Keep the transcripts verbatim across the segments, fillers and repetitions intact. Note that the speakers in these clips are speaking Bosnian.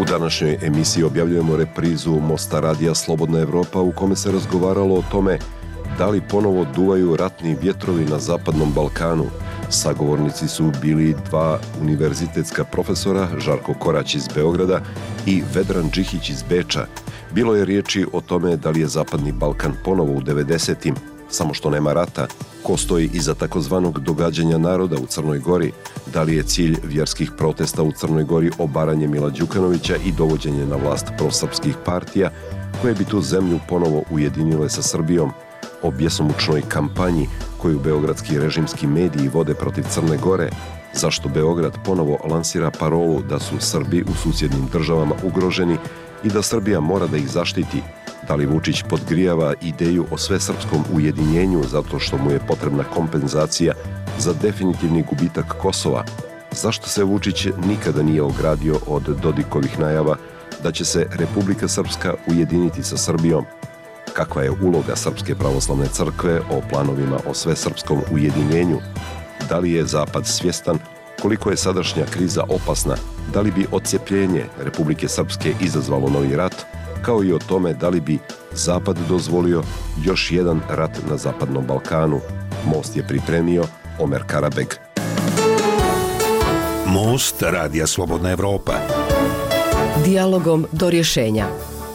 U današnjoj emisiji objavljujemo reprizu Mosta radija Slobodna Evropa u kome se razgovaralo o tome da li ponovo duvaju ratni vjetrovi na Zapadnom Balkanu. Sagovornici su bili dva univerzitetska profesora, Žarko Korać iz Beograda i Vedran Džihić iz Beča. Bilo je riječi o tome da li je Zapadni Balkan ponovo u devedesetim, samo što nema rata, ko stoji iza takozvanog događanja naroda u Crnoj Gori, da li je cilj vjerskih protesta u Crnoj Gori obaranje Mila Đukanovića i dovođenje na vlast prosrpskih partija koje bi tu zemlju ponovo ujedinile sa Srbijom, o bjesomučnoj kampanji koju beogradski režimski mediji vode protiv Crne Gore, zašto Beograd ponovo lansira parolu da su Srbi u susjednim državama ugroženi i da Srbija mora da ih zaštiti, da li Vučić podgrijava ideju o svesrpskom ujedinjenju zato što mu je potrebna kompenzacija za definitivni gubitak Kosova, zašto se Vučić nikada nije ogradio od Dodikovih najava da će se Republika Srpska ujediniti sa Srbijom, kakva je uloga Srpske pravoslavne crkve o planovima o svesrpskom ujedinjenju, da li je Zapad svjestan koliko je sadašnja kriza opasna, da li bi odcepljenje Republike Srpske izazvalo novi rat, kao i o tome da li bi Zapad dozvolio još jedan rat na Zapadnom Balkanu. Most je pripremio Omer Karabeg. Most radija Slobodna Evropa. Dijalogom do rješenja.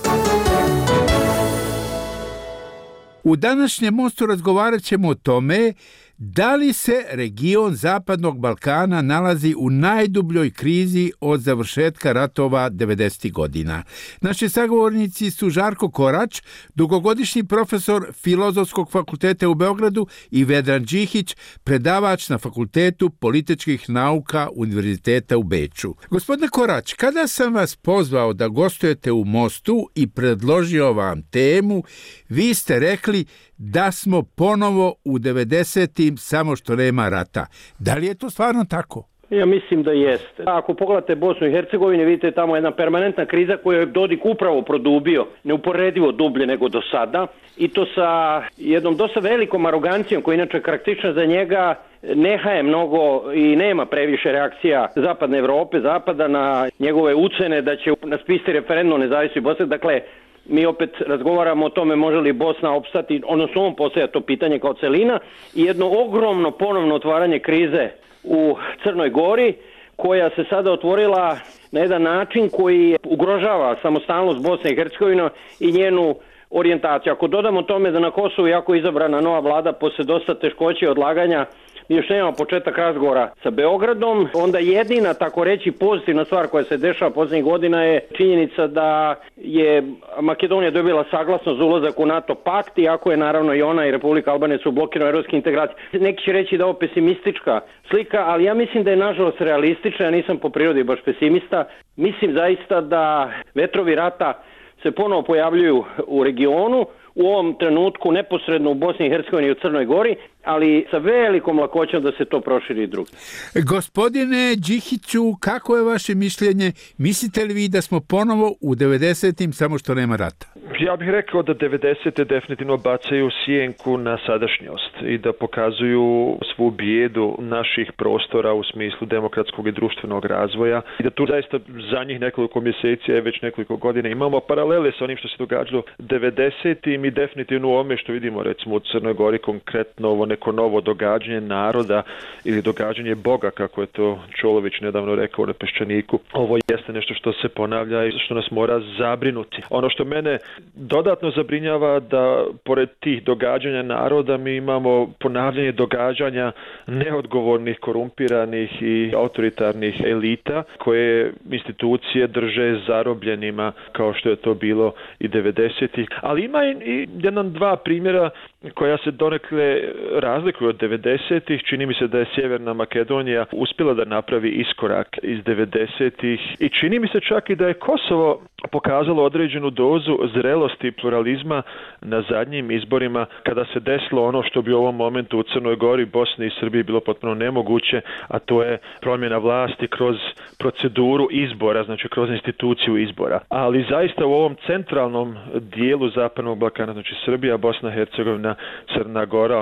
U današnjem mostu razgovarat ćemo o tome da li se region Zapadnog Balkana nalazi u najdubljoj krizi od završetka ratova devedesetih godina. Naši sagovornici su Žarko Korać, dugogodišnji profesor Filozofskog fakulteta u Beogradu, i Vedran Džihić, predavač na Fakultetu političkih nauka Univerziteta u Beču. Gospodine Korać, kada sam vas pozvao da gostujete u Mostu i predložio vam temu, vi ste rekli da smo ponovo u devedesetim, samo što nema rata. Da li je to stvarno tako? Ja mislim da jeste. Ako pogledate Bosnu i Hercegovinu, vidite tamo jedna permanentna kriza koju je Dodik upravo produbio, neuporedivo dublje nego do sada, i to sa jednom dosta velikom arogancijom koja je inače karakteristična za njega. Neha je mnogo i nema previše reakcija Zapadne Evrope, Zapada na njegove ucene da će naspiste referendum o nezavisnosti Bosne. Dakle, mi opet razgovaramo o tome može li Bosna opstati, odnosno on postavlja to pitanje kao celina, i jedno ogromno ponovno otvaranje krize u Crnoj Gori, koja se sada otvorila na jedan način koji ugrožava samostalnost Bosne i Hercegovine i njenu orijentaciju. Ako dodamo tome da na Kosovu jako izabrana nova vlada posle dosta teškoće i odlaganja, mi još nemamo početak razgovora sa Beogradom, onda jedina, tako reći, pozitivna stvar koja se dešava posljednjih godina je činjenica da je Makedonija dobila saglasnost za ulazak u NATO pakt, iako je naravno i ona i Republika Albanija su blokirane evropske integracije. Neki će reći da je ovo pesimistička slika, ali ja mislim da je nažalost realistična, ja nisam po prirodi baš pesimista. Mislim zaista da vetrovi rata se ponovo pojavljuju u regionu, u ovom trenutku neposredno u Bosni i Hercegovini i u Crnoj Gori, ali sa velikom lakoćom da se to proširi i drugi. Gospodine Džihiću, kako je vaše mišljenje? Mislite li vi da smo ponovo u devedesetim, samo što nema rata? Ja bih rekao da devedesete definitivno bacaju sjenku na sadašnjost i da pokazuju svu bijedu naših prostora u smislu demokratskog i društvenog razvoja i da tu zaista zadnjih nekoliko mjeseci, već nekoliko godina imamo paralele sa onim što se događalo devedesetim i definitivno u ovome što vidimo recimo u Crnoj Gori, konkretno ovo neko novo događanje naroda ili događanje Boga, kako je to Čolović nedavno rekao na Peščaniku. Ovo jeste nešto što se ponavlja i što nas mora zabrinuti. Ono što mene dodatno zabrinjava da pored tih događanja naroda mi imamo ponavljanje događanja neodgovornih, korumpiranih i autoritarnih elita koje institucije drže zarobljenima kao što je to bilo i devedesetih. Ali ima i jedan dva primjera koja se donekle razlikuju od devedesetih. Čini mi se da je Sjeverna Makedonija uspjela da napravi iskorak iz devedesetih i čini mi se čak i da je Kosovo pokazalo određenu dozu zrelosti i pluralizma na zadnjim izborima kada se desilo ono što bi u ovom momentu u Crnoj Gori, Bosni i Srbiji bilo potpuno nemoguće, a to je promjena vlasti kroz proceduru izbora, znači kroz instituciju izbora. Ali zaista u ovom centralnom dijelu Zapadnog Balkana, znači Srbija, Bosna, Hercegovina, Crna Gora, odnosno odnos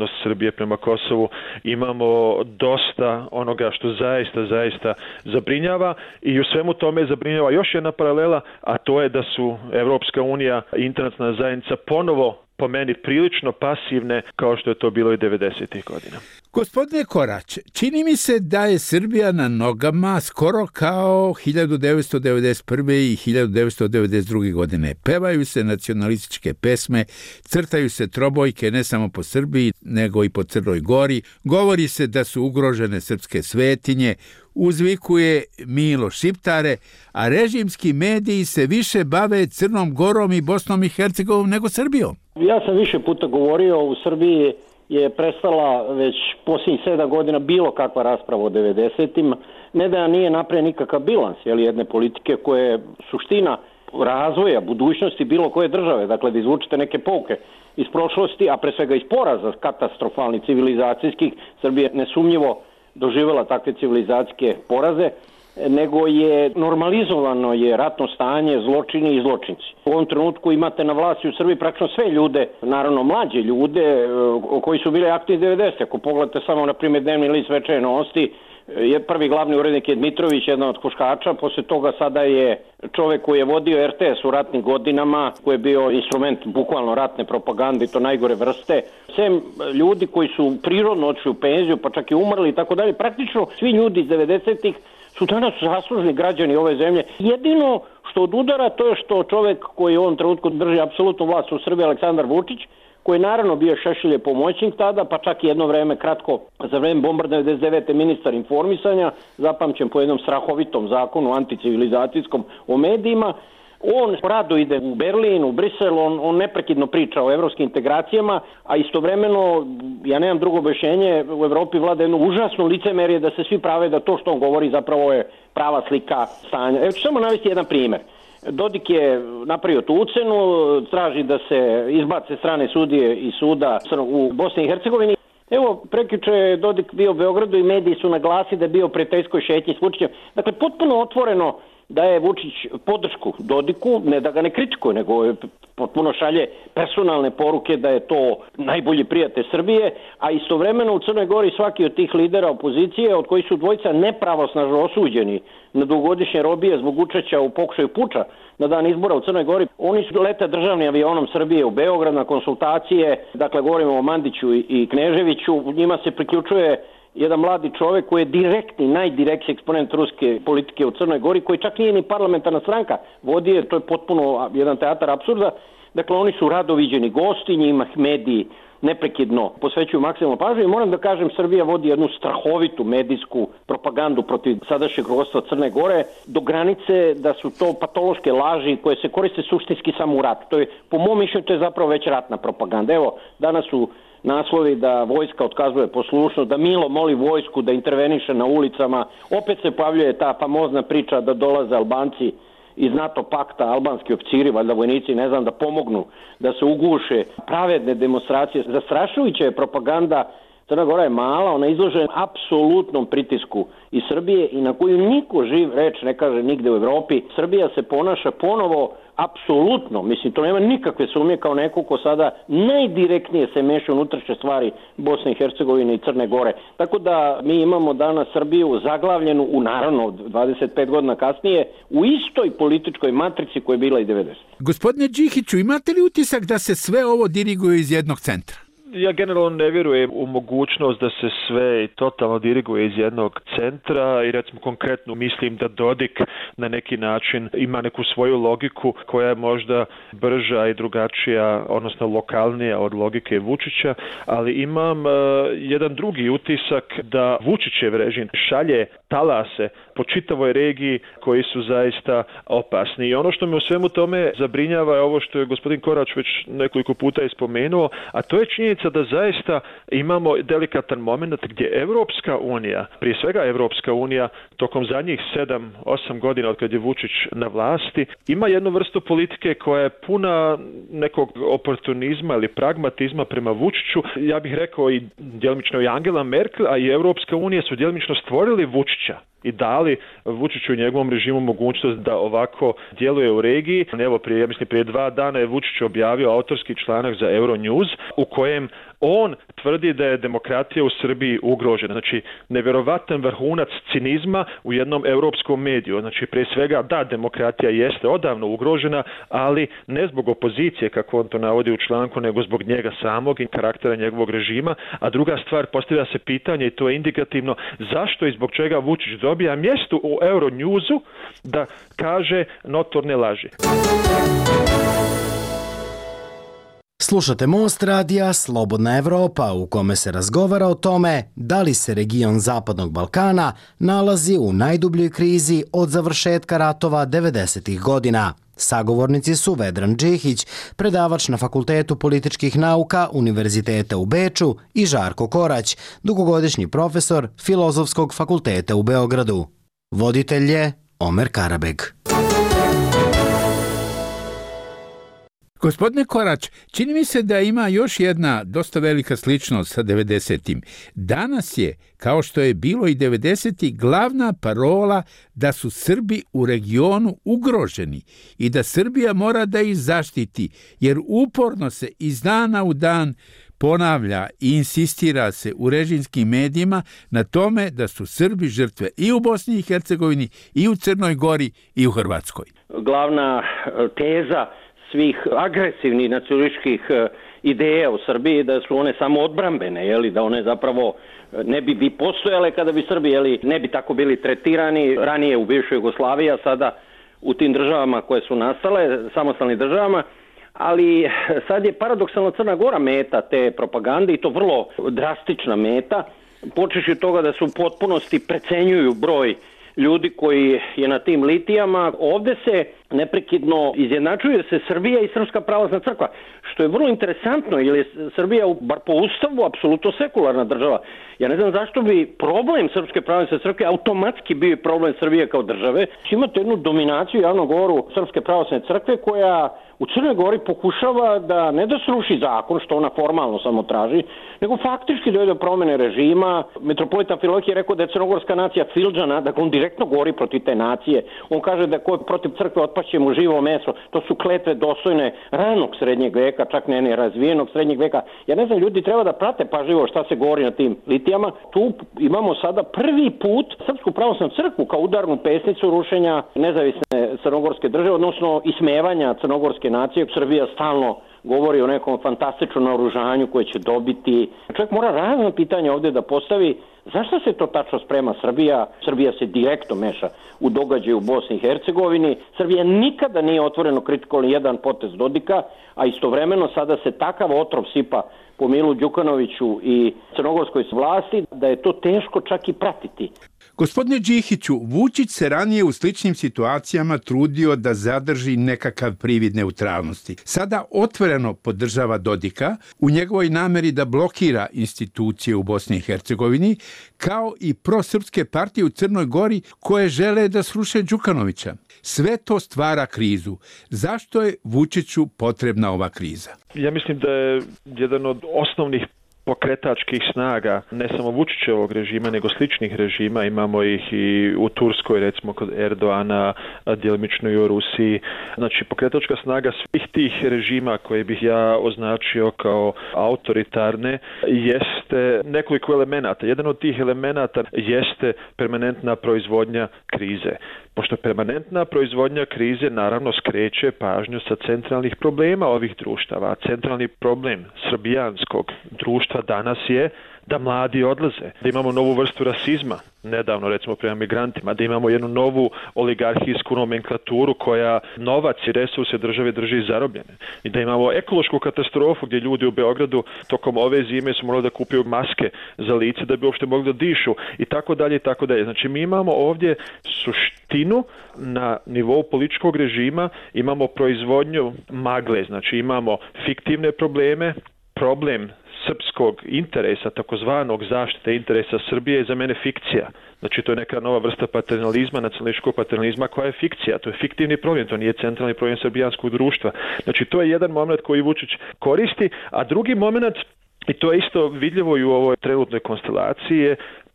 odnos Srbije prema Kosovu, imamo dosta onoga što zaista, zaista zabrinjava i u svemu tome zabrinjava još jedna paralela, a to je da su Evropska unija i internacionalna zajednica ponovo po meni prilično pasivne kao što je to bilo i devedesetih godina. Gospodine Korać, čini mi se da je Srbija na nogama skoro kao hiljadu devetsto devedeset prve i hiljadu devetsto devedeset druge godine. Pevaju se nacionalističke pesme, crtaju se trobojke ne samo po Srbiji, nego i po Crnoj Gori. Govori se da su ugrožene srpske svetinje, uzvikuje Milo Šiptare, a režimski mediji se više bave Crnom Gorom i Bosnom i Hercegovinom nego Srbijom. Ja sam više puta govorio, u Srbiji je prestala već posljednjih sedam godina bilo kakva rasprava o devedesetim. Ne da nije napravljen nikakav bilans jeli, jedne politike koje je suština razvoja, budućnosti bilo koje države. Dakle, da izvučete neke pouke iz prošlosti, a pre svega iz poraza katastrofalnih civilizacijskih. Srbija nesumnjivo doživjela takve civilizacijske poraze, nego je normalizovano je ratno stanje, zločini i zločinci. U ovom trenutku imate na vlasti u Srbiji praktično sve ljude, naravno mlađe ljude koji su bili aktivni devedesetih. Ako pogledate samo na primjer dnevni list Večernje novosti, je prvi glavni urednik je Dmitrović, jedan od huškača, posle toga sada je čovek koji je vodio er te es u ratnim godinama, koji je bio instrument bukvalno ratne propagande i to najgore vrste. Sem ljudi koji su prirodno odšli u penziju, pa čak i umrli i tako dalje, praktično svi ljudi iz devedesetih su danas zaslužni građani ove zemlje. Jedino što odudara to je što čovek koji u ovom trenutku drži apsolutnu vlast u Srbiji, Aleksandar Vučić, koji je naravno bio Šešeljev pomoćnik tada, pa čak i jedno vreme kratko za vreme bombardovanja devedeset devete ministar informisanja, zapamćen po jednom strahovitom zakonu anticivilizacijskom o medijima. On rado ide u Berlin, u Brisel, on, on neprekidno priča o evropskim integracijama, a istovremeno, ja nemam drugo objašnjenje, u Evropi vlada jedno užasno licemerje da se svi prave da to što on govori zapravo je prava slika stanja. Evo ću samo navesti jedan primjer. Dodik je napravio tu ucenu, traži da se izbace strane sudije iz suda u Bosni i Hercegovini. Evo, prekjuče je Dodik bio u Beogradu i mediji su naglasili da je bio u prijateljskoj šetnji s Vučićem. Dakle, potpuno otvoreno da je Vučić podršku Dodiku, ne da ga ne kritikuje, nego je potpuno šalje personalne poruke da je to najbolji prijatelj Srbije, a istovremeno u Crnoj Gori svaki od tih lidera opozicije, od kojih su dvojica nepravosnažno osuđeni na dugogodišnje robije zbog učešća u pokušaju puča na dan izbora u Crnoj Gori, oni su lete državnim avionom Srbije u Beograd na konsultacije, dakle govorimo o Mandiću i Kneževiću, njima se priključuje jedan mladi čovjek koji je direktni, najdirektniji eksponent ruske politike u Crnoj Gori, koji čak nije ni parlamentarna stranka vodio, to je potpuno jedan teatar apsurda. Dakle, oni su rado viđeni gosti, njima mediji neprekidno posvećuju maksimalnu pažnju i moram da kažem, Srbija vodi jednu strahovitu medijsku propagandu protiv sadašnjeg rukovodstva Crne Gore do granice da su to patološke laži koje se koriste suštinski samo u ratu. To je, po mom mišljenju, to je zapravo već ratna propaganda. Evo, danas su naslovi da vojska otkazuje poslušnost, da Milo moli vojsku da interveniše na ulicama. Opet se pojavljuje ta famozna priča da dolaze Albanci iz NATO pakta, albanski oficiri, valjda vojnici, ne znam, da pomognu, da se uguše pravedne demonstracije. Zastrašujuća je propaganda. Crna Gora je mala, ona je izložena apsolutnom pritisku iz Srbije i na koju niko živ reč ne kaže nigde u Evropi. Srbija se ponaša ponovo apsolutno, mislim, to nema nikakve sumnje, kao neko ko sada najdirektnije se meša unutrašnje stvari Bosne i Hercegovine i Crne Gore. Tako da mi imamo danas Srbiju zaglavljenu u, naravno, dvadeset pet godina kasnije, u istoj političkoj matrici koja je bila i devedeset. Gospodine Đihiću, imate li utisak da se sve ovo diriguje iz jednog centra? Ja generalno ne vjerujem u mogućnost da se sve totalno diriguje iz jednog centra i recimo konkretno mislim da Dodik na neki način ima neku svoju logiku koja je možda brža i drugačija, odnosno lokalnija od logike Vučića, ali imam uh, jedan drugi utisak da Vučićev režim šalje talase po čitavoj regiji koji su zaista opasni. I ono što me u svemu tome zabrinjava je ovo što je gospodin Korać već nekoliko puta ispomenuo, a to je činjenica da zaista imamo delikatan moment gdje Evropska unija, prije svega Evropska unija, tokom zadnjih sedam osam godina od kad je Vučić na vlasti, ima jednu vrstu politike koja je puna nekog oportunizma ili pragmatizma prema Vučiću. Ja bih rekao i djelomično i Angela Merkel, a i Evropska unija su djelomično stvorili Vučića i dali Vučiću i njegovom režimu mogućnost da ovako djeluje u regiji. Evo, prije, ja mislim, prije dva dana je Vučić objavio autorski članak za Euronews u kojem on tvrdi da je demokratija u Srbiji ugrožena. Znači, nevjerovatan vrhunac cinizma u jednom europskom mediju. Znači, prije svega, da, demokratija jeste odavno ugrožena, ali ne zbog opozicije, kako on to navodi u članku, nego zbog njega samog i karaktera njegovog režima. A druga stvar, postavlja se pitanje, i to je indikativno, zašto i zbog čega Vučić dobija mjesto u Euronewsu da kaže notorne laži. Slušate Most radija Slobodna Evropa u kome se razgovara o tome da li se region Zapadnog Balkana nalazi u najdubljoj krizi od završetka ratova devedesetih godina. Sagovornici su Vedran Džihić, predavač na Fakultetu političkih nauka Univerziteta u Beču, i Žarko Korać, dugogodišnji profesor Filozofskog fakulteta u Beogradu. Voditelj je Omer Karabeg. Gospodine Korać, čini mi se da ima još jedna dosta velika sličnost sa devedesetim. Danas je, kao što je bilo i devedesetih, glavna parola da su Srbi u regionu ugroženi i da Srbija mora da ih zaštiti, jer uporno se iz dana u dan ponavlja i insistira se u režimskim medijima na tome da su Srbi žrtve i u Bosni i Hercegovini, i u Crnoj Gori, i u Hrvatskoj. Glavna teza svih agresivnih nacionalističkih ideja u Srbiji da su one samo odbrambene, jeli, da one zapravo ne bi, bi postojale kada bi Srbi, jeli, ne bi tako bili tretirani ranije u bivšoj Jugoslaviji, a sada u tim državama koje su nastale, samostalnim državama. Ali sad je paradoksalno Crna Gora meta te propagande, i to vrlo drastična meta, počeši od toga da su u potpunosti precenjuju broj ljudi koji je na tim litijama. Ovde se neprekidno izjednačuje se Srbija i Srpska pravoslavna crkva, što je vrlo interesantno, jer je Srbija, bar po ustavu, apsolutno sekularna država. Ja ne znam zašto bi problem Srpske pravoslavne crkve automatski bio problem Srbije kao države. Imate jednu dominaciju javnog govoru Srpske pravoslavne crkve koja u Crnoj Gori pokušava da ne da sruši zakon, što ona formalno samo traži, nego faktički dojde do promene režima. Metropolita Amfilohije je rekao da je crnogorska nacija Filđana, da on direktno govori protiv te nacije. On kaže da ko je protiv crkve otpašće mu živo meso. To su kletve dostojne ranog srednjeg veka, čak ne ne razvijenog srednjeg veka. Ja ne znam, ljudi treba da prate pažljivo šta se govori na tim litijama. Tu imamo sada prvi put Srpsku pravoslavnu crkvu kao udarnu pesnicu rušenja nezavisne crnogorske države, odnosno ismevanja crnogorske nacije. Srbija stalno govori o nekom fantastičnom naoružanju koje će dobiti. Čovjek mora razna pitanja ovdje da postavi. Zašto se to tačno sprema Srbija? Srbija se direktno meša u događaje u Bosni i Hercegovini. Srbija nikada nije otvoreno kritikovala jedan potez Dodika, a istovremeno sada se takav otrov sipa po Milu Đukanoviću i crnogorskoj vlasti da je to teško čak i pratiti. Gospodine Džihiću, Vučić se ranije u sličnim situacijama trudio da zadrži nekakav privid neutralnosti. Sada otvoreno podržava Dodika u njegovoj nameri da blokira institucije u Bosni i Hercegovini, kao i prosrpske partije u Crnoj Gori koje žele da sruše Đukanovića. Sve to stvara krizu. Zašto je Vučiću potrebna ova kriza? Ja mislim da je jedan od osnovnih pokretačkih snaga, ne samo Vučićevog režima, nego sličnih režima, imamo ih i u Turskoj, recimo kod Erdoana, djelimično i u Rusiji. Znači, pokretačka snaga svih tih režima koje bih ja označio kao autoritarne jeste nekoliko elemenata. Jedan od tih elemenata jeste permanentna proizvodnja krize. Pošto permanentna proizvodnja krize naravno skreće pažnju sa centralnih problema ovih društava. Centralni problem srbijanskog društva danas je da mladi odlaze, da imamo novu vrstu rasizma, nedavno recimo prema migrantima, da imamo jednu novu oligarhijsku nomenklaturu koja novac i resurse države drži zarobljene i da imamo ekološku katastrofu gdje ljudi u Beogradu tokom ove zime su morali da kupuju maske za lice da bi uopšte mogli da dišu i tako dalje i tako dalje. Znači mi imamo ovdje suštinu na nivou političkog režima, imamo proizvodnju magle, znači imamo fiktivne probleme, problem srpskog interesa, takozvanog zaštite interesa Srbije je za mene fikcija. Znači to je neka nova vrsta paternalizma, nacionalističkog paternalizma koja je fikcija. To je fiktivni problem, to nije centralni problem srbijanskog društva. Znači to je jedan moment koji Vučić koristi, a drugi moment, i to je isto vidljivo i u ovoj trenutnoj konstelaciji, je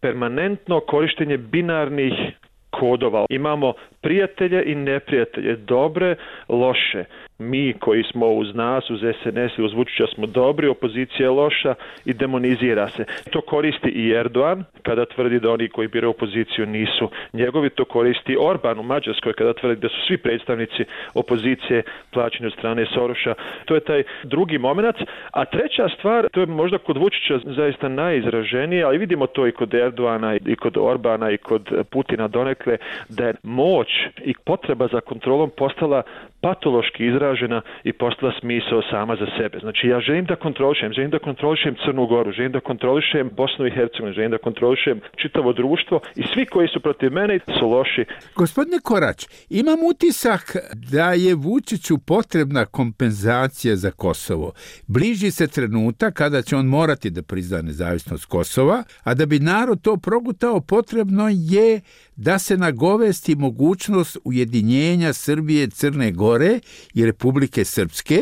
permanentno korištenje binarnih kodova. Imamo prijatelje i neprijatelje, dobre, loše. Mi koji smo uz nas, uz es en es i uz Vučića smo dobri, opozicija je loša i demonizira se. To koristi i Erdogan kada tvrdi da oni koji biraju opoziciju nisu njegovi. To koristi Orban u Mađarskoj kada tvrdi da su svi predstavnici opozicije plaćeni od strane Soroša. To je taj drugi moment. A treća stvar, to je možda kod Vučića zaista najizraženije, ali vidimo to i kod Erdogana i kod Orbana i kod Putina donekle, da je moć i potreba za kontrolom postala patološki izražena i postala smisao sama za sebe. Znači ja želim da kontrolišem, želim da kontrolišem Crnu Goru, želim da kontrolišem Bosnu i Hercegovinu, želim da kontrolišem čitavo društvo i svi koji su protiv mene su loši. Gospodine Korać, imam utisak da je Vučiću potrebna kompenzacija za Kosovo. Bliži se trenutak kada će on morati da prizna nezavisnost Kosova, a da bi narod to progutao potrebno je da se nagovesti mogućnost ujedinjenja Srbije, Crne Gore i Republike Srpske,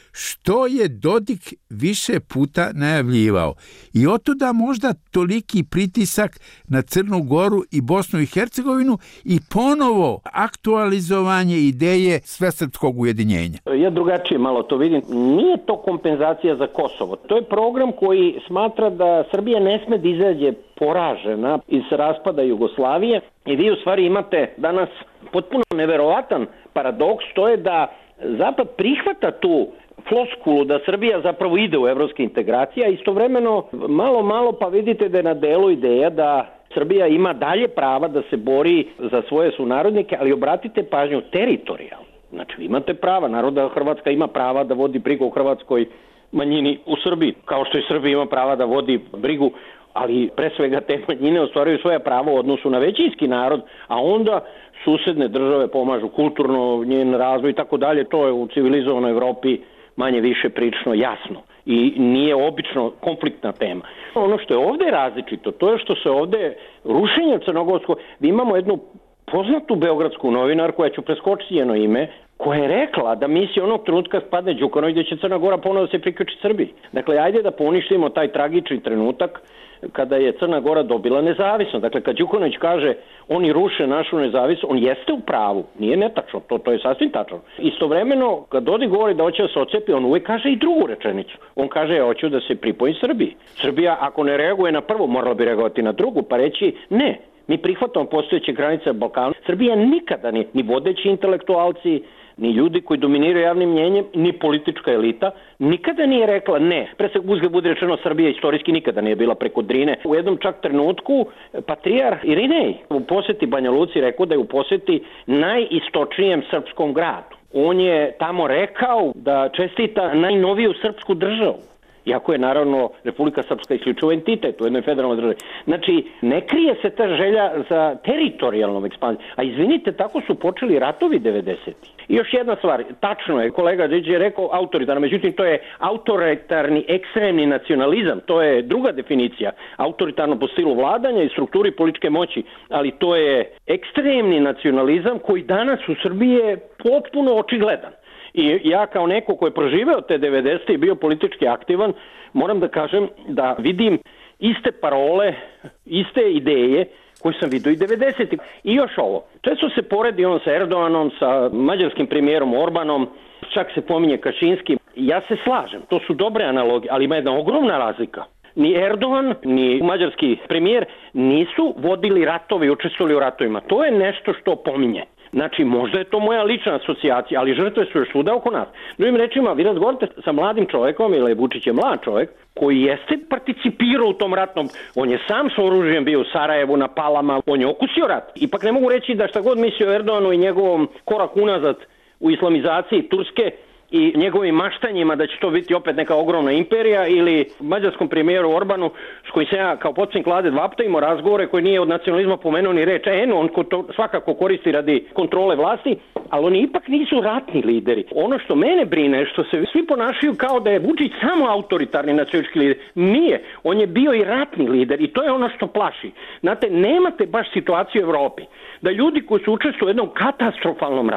što je Dodik više puta najavljivao. I otuda možda toliki pritisak na Crnu Goru i Bosnu i Hercegovinu i ponovo aktualizovanje ideje svesrpskog ujedinjenja. Ja drugačije malo to vidim. Nije to kompenzacija za Kosovo. To je program koji smatra da Srbija ne sme da izađe poražena iz raspada Jugoslavije i vi u stvari imate danas potpuno neverovatan paradoks, to je da Zapad prihvata tu floskulu da Srbija zapravo ide u evropske integracije, a istovremeno malo, malo pa vidite da je na delu ideja da Srbija ima dalje prava da se bori za svoje sunarodnike, ali obratite pažnju teritorijalno. Znači, vi imate prava, naroda Hrvatska ima prava da vodi brigu o hrvatskoj manjini u Srbiji, kao što i Srbija ima prava da vodi brigu, ali pre svega te manjine ostvaruju svoja prava u odnosu na većinski narod, a onda susedne države pomažu kulturno, njen razvoj i tako dalje. To je u civilizovanoj Evropi manje više prilično jasno i nije obično konfliktna tema. Ono što je ovde različito, to je što se ovde rušenje crnogorsko, vi imamo jednu poznatu beogradsku novinarku, koja ću preskočiti njeno ime, koja je rekla da misli onog trenutka spadne Đukanović da će Crna Gora ponovno da se priključi Srbiji. Dakle, ajde da poništimo taj tragični trenutak kada je Crna Gora dobila nezavisnost. Dakle, kad Đukanović kaže oni ruše našu nezavisnost, on jeste u pravu, nije netačno, to, to je sasvim tačno. Istovremeno, kad Dodik govori da hoće da se odcepi, on uvijek kaže i drugu rečenicu. On kaže, ja hoću da se pripoji Srbiji. Srbija, ako ne reaguje na prvu, morala bi reagovati na drugu, pa reći ne, mi prihvatamo postojeće granice Balkana. Srbija nikada ni, ni vodeći intelektualci, ni ljudi koji dominiraju javnim mnjenjem, ni politička elita, nikada nije rekla ne. Pre se uzgled bude rečeno, Srbija istorijski nikada nije bila preko Drine. U jednom čak trenutku patrijarh Irinej u poseti Banja Luci rekao da je u poseti najistočnijem srpskom gradu. On je tamo rekao da čestita najnoviju srpsku državu. Iako je naravno Republika Srpska isključivo entitet u jednoj federalnoj državi. Znači, ne krije se ta želja za teritorijalnom ekspanzijom. A izvinite, tako su počeli ratovi devedesetih. I još jedna stvar, tačno je, kolega Điđe je rekao autoritarno, međutim to je autoritarni ekstremni nacionalizam, to je druga definicija, autoritarno po stilu vladanja i strukturi političke moći, ali to je ekstremni nacionalizam koji danas u Srbiji je potpuno očigledan. I ja kao neko ko je proživeo te devedesete i bio politički aktivan, moram da kažem da vidim iste parole, iste ideje koje sam vidio i devedesetih. I još ovo, često se poredi on sa Erdoganom, sa mađarskim premijerom Orbanom, čak se pominje Kačinski. Ja se slažem, to su dobre analogije, ali ima jedna ogromna razlika. Ni Erdogan, ni mađarski premijer nisu vodili ratove i učestvovali u ratovima. To je nešto što pominje. Znači, možda je to moja lična asocijacija, ali žrtve su još svuda oko nas. Drugim rečima, vi razgovarate sa mladim čovekom, ili Vučić je mlad čovek, koji jeste participirao u tom ratnom, on je sam s oružjem bio u Sarajevu, na Palama, on je okusio rat. Ipak ne mogu reći da šta god misli o Erdoganu i njegovom korak unazad u islamizaciji Turske i njegovim maštanjima da će to biti opet neka ogromna imperija, ili mađarskom premijeru Orbanu s kojim se ja kao potpredsjednik vlade dva puta imao razgovore, koji nije od nacionalizma pomenuo ni reč, eno, on to svakako koristi radi kontrole vlasti, ali oni ipak nisu ratni lideri. Ono što mene brine je što se svi ponašaju kao da je Vučić samo autoritarni nacionalistički lider. Nije, on je bio i ratni lider i to je ono što plaši. Znate, nemate baš situaciju u Evropi da ljudi koji su učestvuju u jednom katastrofalnom ratu,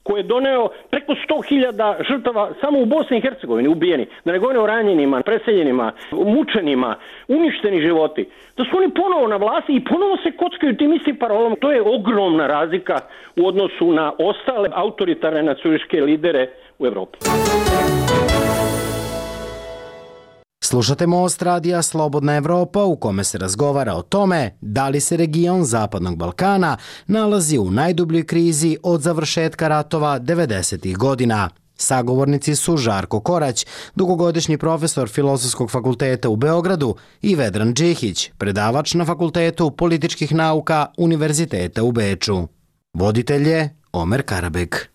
koji je doneo preko sto hiljada žrtava samo u Bosni i Hercegovini ubijeni, da ne govorim o ranjenima, preseljenima, mučenima, uništeni životi, da su oni ponovo na vlasti i ponovo se kockaju tim istim parolama. To je ogromna razlika u odnosu na ostale autoritarne nacionalističke lidere u Evropi. Slušate Most radija Slobodna Evropa u kome se razgovara o tome da li se region Zapadnog Balkana nalazi u najdubljoj krizi od završetka ratova devedesetih godina. Sagovornici su Žarko Korać, dugogodišnji profesor Filozofskog fakulteta u Beogradu, i Vedran Džihić, predavač na Fakultetu političkih nauka Univerziteta u Beču. Voditelj je Omer Karabek.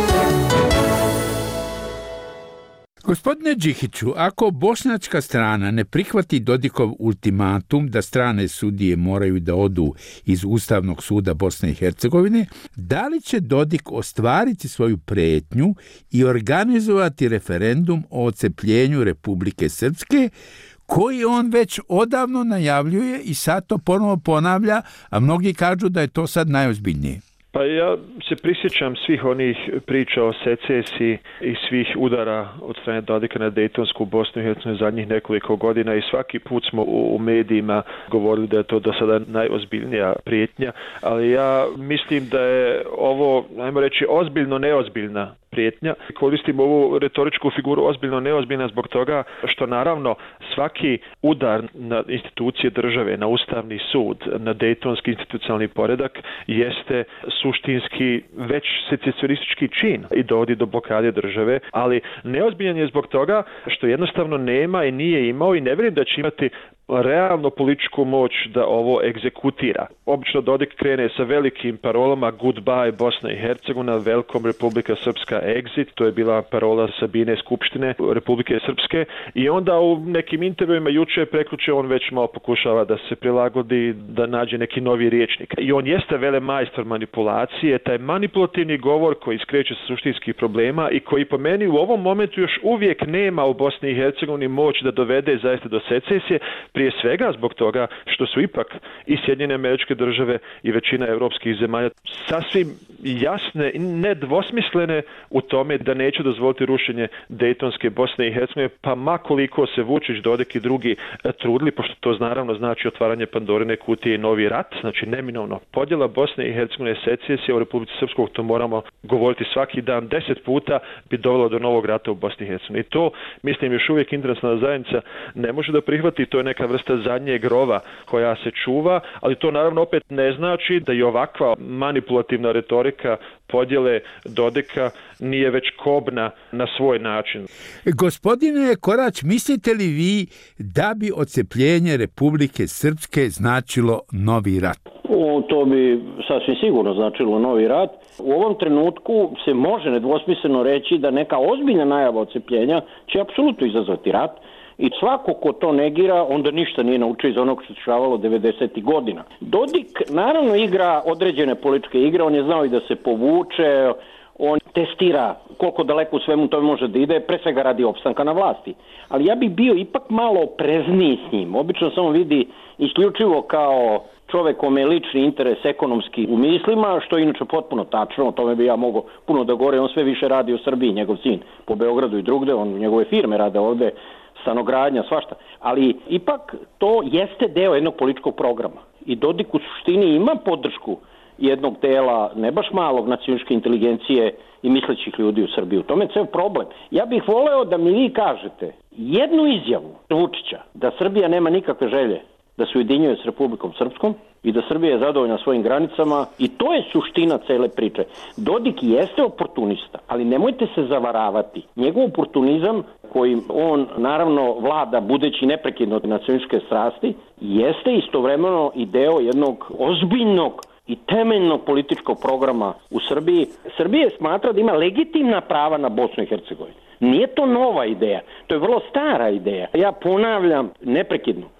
Gospodine Džihiću, ako bošnjačka strana ne prihvati Dodikov ultimatum da strane sudije moraju da odu iz Ustavnog suda Bosne i Hercegovine, da li će Dodik ostvariti svoju pretnju i organizovati referendum o odcepljenju Republike Srpske, koji on već odavno najavljuje i sad to ponovo ponavlja, a mnogi kažu da je to sad najozbiljnije? Pa ja se prisjećam svih onih priča o secesiji i svih udara od strane Dodika na Dejtonsku Bosnu i Hercegovinu zadnjih nekoliko godina i svaki put smo u medijima govorili da je to do sada najozbiljnija prijetnja, ali ja mislim da je ovo, ajmo reći, ozbiljno neozbiljna prijetnja. Koristim ovu retoričku figuru ozbiljno neozbiljna zbog toga što naravno svaki udar na institucije države, na Ustavni sud, na Dejtonski institucionalni poredak jeste suštinski već secesionistički čin i dovodi do blokade države, ali neozbiljan je zbog toga što jednostavno nema i nije imao i ne vjerujem da će imati realno političku moć da ovo egzekutira. Obično Dodik krene sa velikim parolama Goodbye Bosna i Hercegovina, Welcome Republika Srpska exit, to je bila parola Sabine Skupštine Republike Srpske i onda u nekim intervjuima juče prekjuče on već malo pokušava da se prilagodi, da nađe neki novi rječnik. I on jeste velemajstor manipulacije, taj manipulativni govor koji skreće sa suštinskih problema i koji po meni u ovom momentu još uvijek nema u Bosni i Hercegovini moć da dovede zaista do secesije, prije svega zbog toga što su ipak i Sjedinjene Američke Države i većina europskih zemalja sasvim jasne i nedvosmislene u tome da neće dozvoliti rušenje Dejtonske Bosne i Hercegovine, pa makoliko se Vučić, Dodik i drugi trudili, pošto to naravno znači otvaranje Pandorine kutije i novi rat, znači neminovno podjela Bosne i Hercegovine, secesija u Republici Srpskoj, to moramo govoriti svaki dan, deset puta bi dovelo do novog rata u Bosni i Hercegovini. I to, mislim, još uvijek internacionalna zajednica ne može da prihvati, to je neka vrsta zadnjeg rova koja se čuva, ali to naravno opet ne znači da i ovakva manipulativna retorika podjele Dodika nije već kobna na svoj način. Gospodine Korać, mislite li vi da bi odcepljenje Republike Srpske značilo novi rat? O, to bi sasvim sigurno značilo novi rat. U ovom trenutku se može nedvosmisleno reći da neka ozbiljna najava odcepljenja će apsolutno izazvati rat. I svako ko to negira, onda ništa nije naučio iz onog što se dešavalo devedesetih godina. Dodik naravno igra određene političke igre, on je znao i da se povuče, on testira koliko daleko u svemu to može da ide, pre svega radi opstanka na vlasti. Ali ja bih bio ipak malo oprezniji s njim. Obično samo vidi isključivo kao čovek kome je lični interes ekonomski u mislima, što je inače potpuno tačno, o tome bi ja mogao puno da govore, on sve više radi u Srbiji, njegov sin po Beogradu i drugde, on njegove firme rade ovde, stanogradnja, svašta. Ali ipak to jeste deo jednog političkog programa. I Dodik u suštini ima podršku jednog dela, ne baš malog, nacionalističke inteligencije i mislećih ljudi u Srbiji. U tome je ceo problem. Ja bih voleo da mi vi kažete jednu izjavu Vučića da Srbija nema nikakve želje da se ujedinjuje s Republikom Srpskom i da Srbija je zadovoljna svojim granicama i to je suština cele priče. Dodik jeste oportunista, ali nemojte se zavaravati. Njegov oportunizam kojim on naravno vlada budeći neprekidno od nacionalističke strasti jeste istovremeno i deo jednog ozbiljnog i temeljnog političkog programa u Srbiji. Srbija smatra da ima legitimna prava na Bosnu i Hercegovinu. Nije to nova ideja, to je vrlo stara ideja. Ja ponavljam neprekidno.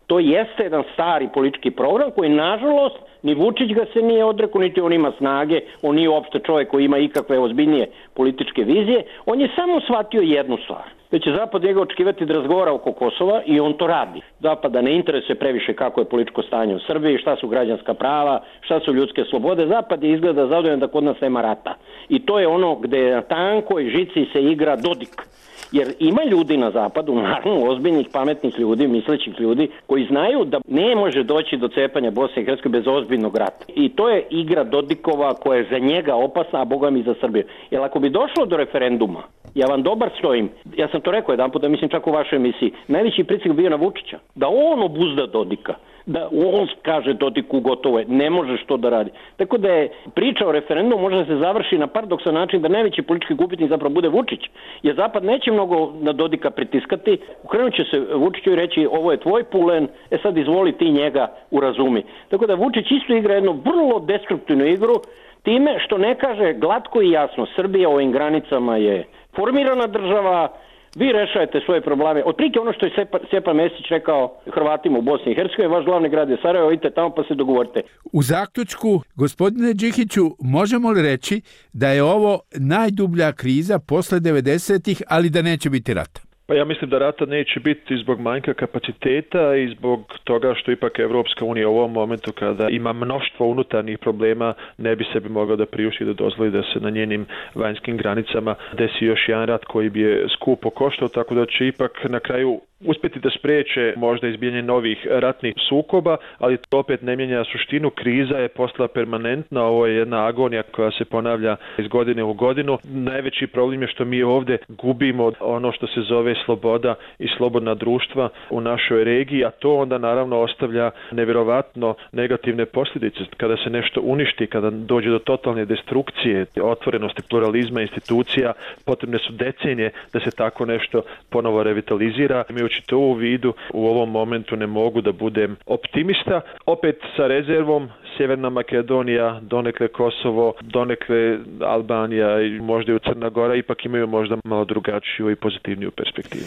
To jeste jedan stari politički program koji, nažalost, ni Vučić ga se nije odrekao, niti on ima snage, on nije uopšte čovjek koji ima ikakve ozbiljnije političke vizije, on je samo shvatio jednu stvar. Da će Zapad njega očekivati da razgovara oko Kosova i on to radi. Zapada ne interesuje previše kako je političko stanje u Srbiji, šta su građanska prava, šta su ljudske slobode. Zapad je izgleda zadovoljan da kod nas nema rata. I to je ono gde na tankoj žici se igra Dodik. Jer ima ljudi na zapadu, naravno ozbiljnih, pametnih ljudi, mislećih ljudi, koji znaju da ne može doći do cepanja Bosne i Hercegovine bez ozbiljnog rata. I to je igra Dodikova koja je za njega opasna, a boga mi za Srbiju. Jer ako bi došlo do referenduma, ja vam dobar stojim, ja sam to rekao jedan put, da mislim čak u vašoj emisiji, najveći pritisak bio na Vučića, da on obuzda Dodika, da on kaže Dodiku gotovo je, ne možeš to da radi. Tako da je priča o referendumu može da se završi na paradoksan način da najveći politički gubitnik zapravo bude Vučić, jer Zapad neće mnogo na Dodika pritiskati, ukrenut će se Vučiću i reći ovo je tvoj pulen, e sad izvoli ti njega urazumi. Tako da Vučić isto igra jednu vrlo destruktivnu igru, time što ne kaže glatko i jasno, Srbija u ovim granicama je formirana država, vi rešajete svoje probleme. Otprilike ono što je Stjepan Mesić rekao Hrvatima u Bosni i Hercegovini, vaš glavni grad je Sarajevo, idite tamo pa se dogovorite. U zaključku, gospodine Đihiću, možemo li reći da je ovo najdublja kriza posle devedesetih, ali da neće biti rata? Pa ja mislim da rata neće biti zbog manjka kapaciteta i zbog toga što ipak Evropska unija u ovom momentu kada ima mnoštvo unutarnjih problema ne bi sebi mogla da priušti da dozvoli da se na njenim vanjskim granicama desi još jedan rat koji bi je skupo koštao, tako da će ipak na kraju uspjeti da spriječe možda izbijanje novih ratnih sukoba, ali to opet ne mijenja suštinu. Kriza je postala permanentna, ovo je jedna agonija koja se ponavlja iz godine u godinu. Najveći problem je što mi ovdje gubimo ono što se zove sloboda i slobodna društva u našoj regiji, a to onda naravno ostavlja nevjerovatno negativne posljedice. Kada se nešto uništi, kada dođe do totalne destrukcije, otvorenosti pluralizma institucija, potrebne su decenije da se tako nešto ponovo revitalizira. Mi to u vidu u ovom momentu ne mogu da budem optimista. Opet sa rezervom Sjeverna Makedonija, donekle Kosovo, donekle Albanija i možda i Crna Gora ipak imaju možda malo drugačiju i pozitivniju perspektivu.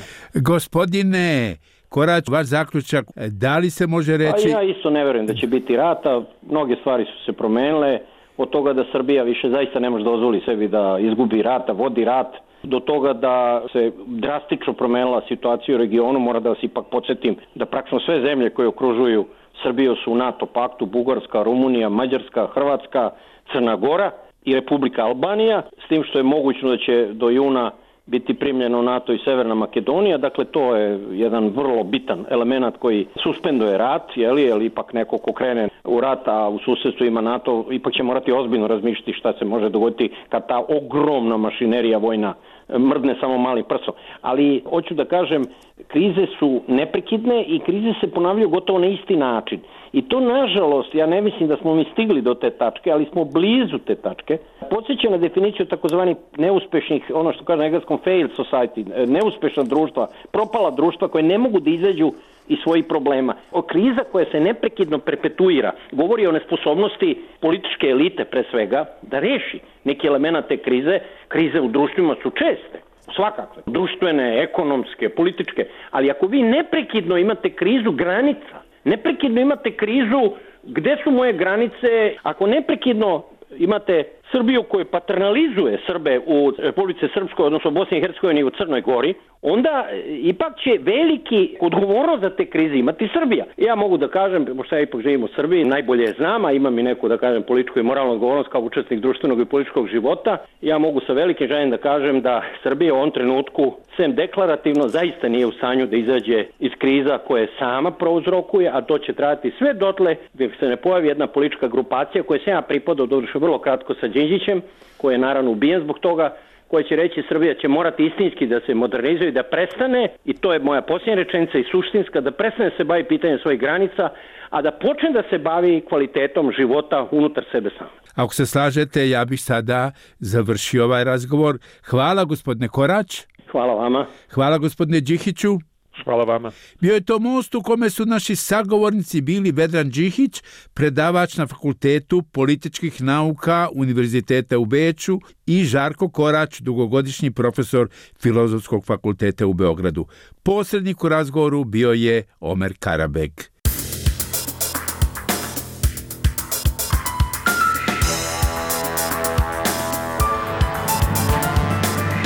Gospodine Korać, vaš zaključak, da li se može reći... Pa ja isto ne verujem da će biti rata. Mnoge stvari su se promenile. Od toga da Srbija više zaista ne može dozvoli sebi da izgubi rat, da vodi rat, do toga da se drastično promenila situacija u regionu. Mora da vas ipak podsjetim da praktično sve zemlje koje okružuju Srbiju su u NATO paktu, Bugarska, Rumunija, Mađarska, Hrvatska, Crna Gora i Republika Albanija, s tim što je mogućno da će do juna biti primljeno NATO i Severna Makedonija. Dakle, to je jedan vrlo bitan element koji suspenduje rat, jeli, jer ipak neko ko krene u rat, a u susjedstvu ima NATO, ipak će morati ozbiljno razmišljati šta se može dogoditi kad ta ogromna mašinerija vojna mrdne samo mali prsom. Ali hoću da kažem, krize su neprekidne i krize se ponavljaju gotovo na isti način. I to, nažalost, ja ne mislim da smo mi stigli do te tačke, ali smo blizu te tačke. Podsjeća na definiciju takozvanih neuspešnih, ono što kaže na engleskom failed society, neuspešna društva, propala društva koje ne mogu da izađu iz svojih problema. O kriza koja se neprekidno perpetuira govori o nesposobnosti političke elite pre svega da reši neki element te krize. Krize u društvima su česte, svakakve, društvene, ekonomske, političke, ali ako vi neprekidno imate krizu granica, neprekidno imate krizu gde su moje granice, ako neprekidno imate Srbiju koja paternalizuje Srbe u Republici Srpskoj, odnosno Bosni i Hercegovini i u Crnoj Gori, onda ipak će veliki odgovornost za te krize imati Srbija. Ja mogu da kažem, pošto ja ipak živim u Srbiji, najbolje je znam, a imam i neku, da kažem, političku i moralnu odgovornost kao učesnik društvenog i političkog života, ja mogu sa velikim željem da kažem da Srbija u ovom trenutku, sem deklarativno, zaista nije u stanju da izađe iz kriza koje sama prouzrokuje, a to će trajati sve dotle gdje se ne pojavi jedna politička grupacija koja se ja pripadao, doduše vrlo kratko sa Đinđićem, koji je naravno ubijen zbog toga, koja će reći Srbija će morati istinski da se modernizuje, da prestane, i to je moja posljednja rečenica i suštinska, da prestane se bavi pitanjem svojih granica, a da počne da se bavi kvalitetom života unutar sebe sama. Ako se slažete, ja bih sada završio ovaj razgovor. Hvala, gospodine Korać. Hvala vama. Hvala, gospodine Đihiću. Hvala vama. Bio je to most u kome su naši sagovornici bili Vedran Đihić, predavač na Fakultetu političkih nauka Univerziteta u Beču, i Žarko Korać, dugogodišnji profesor Filozofskog fakulteta u Beogradu. Posrednik u razgovoru bio je Omer Karabeg.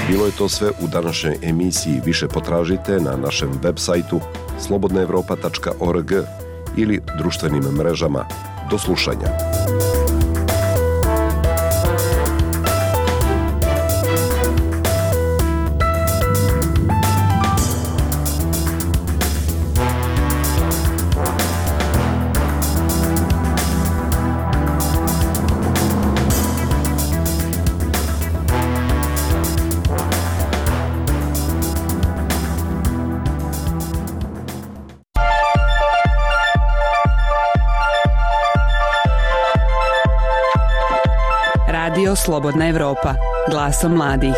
Bilo je to sve u današnjoj emisiji. Više potražite na našem web sajtu slobodna europa tačka org ili društvenim mrežama. Do slušanja. Radio Slobodna Evropa, glasom mladih.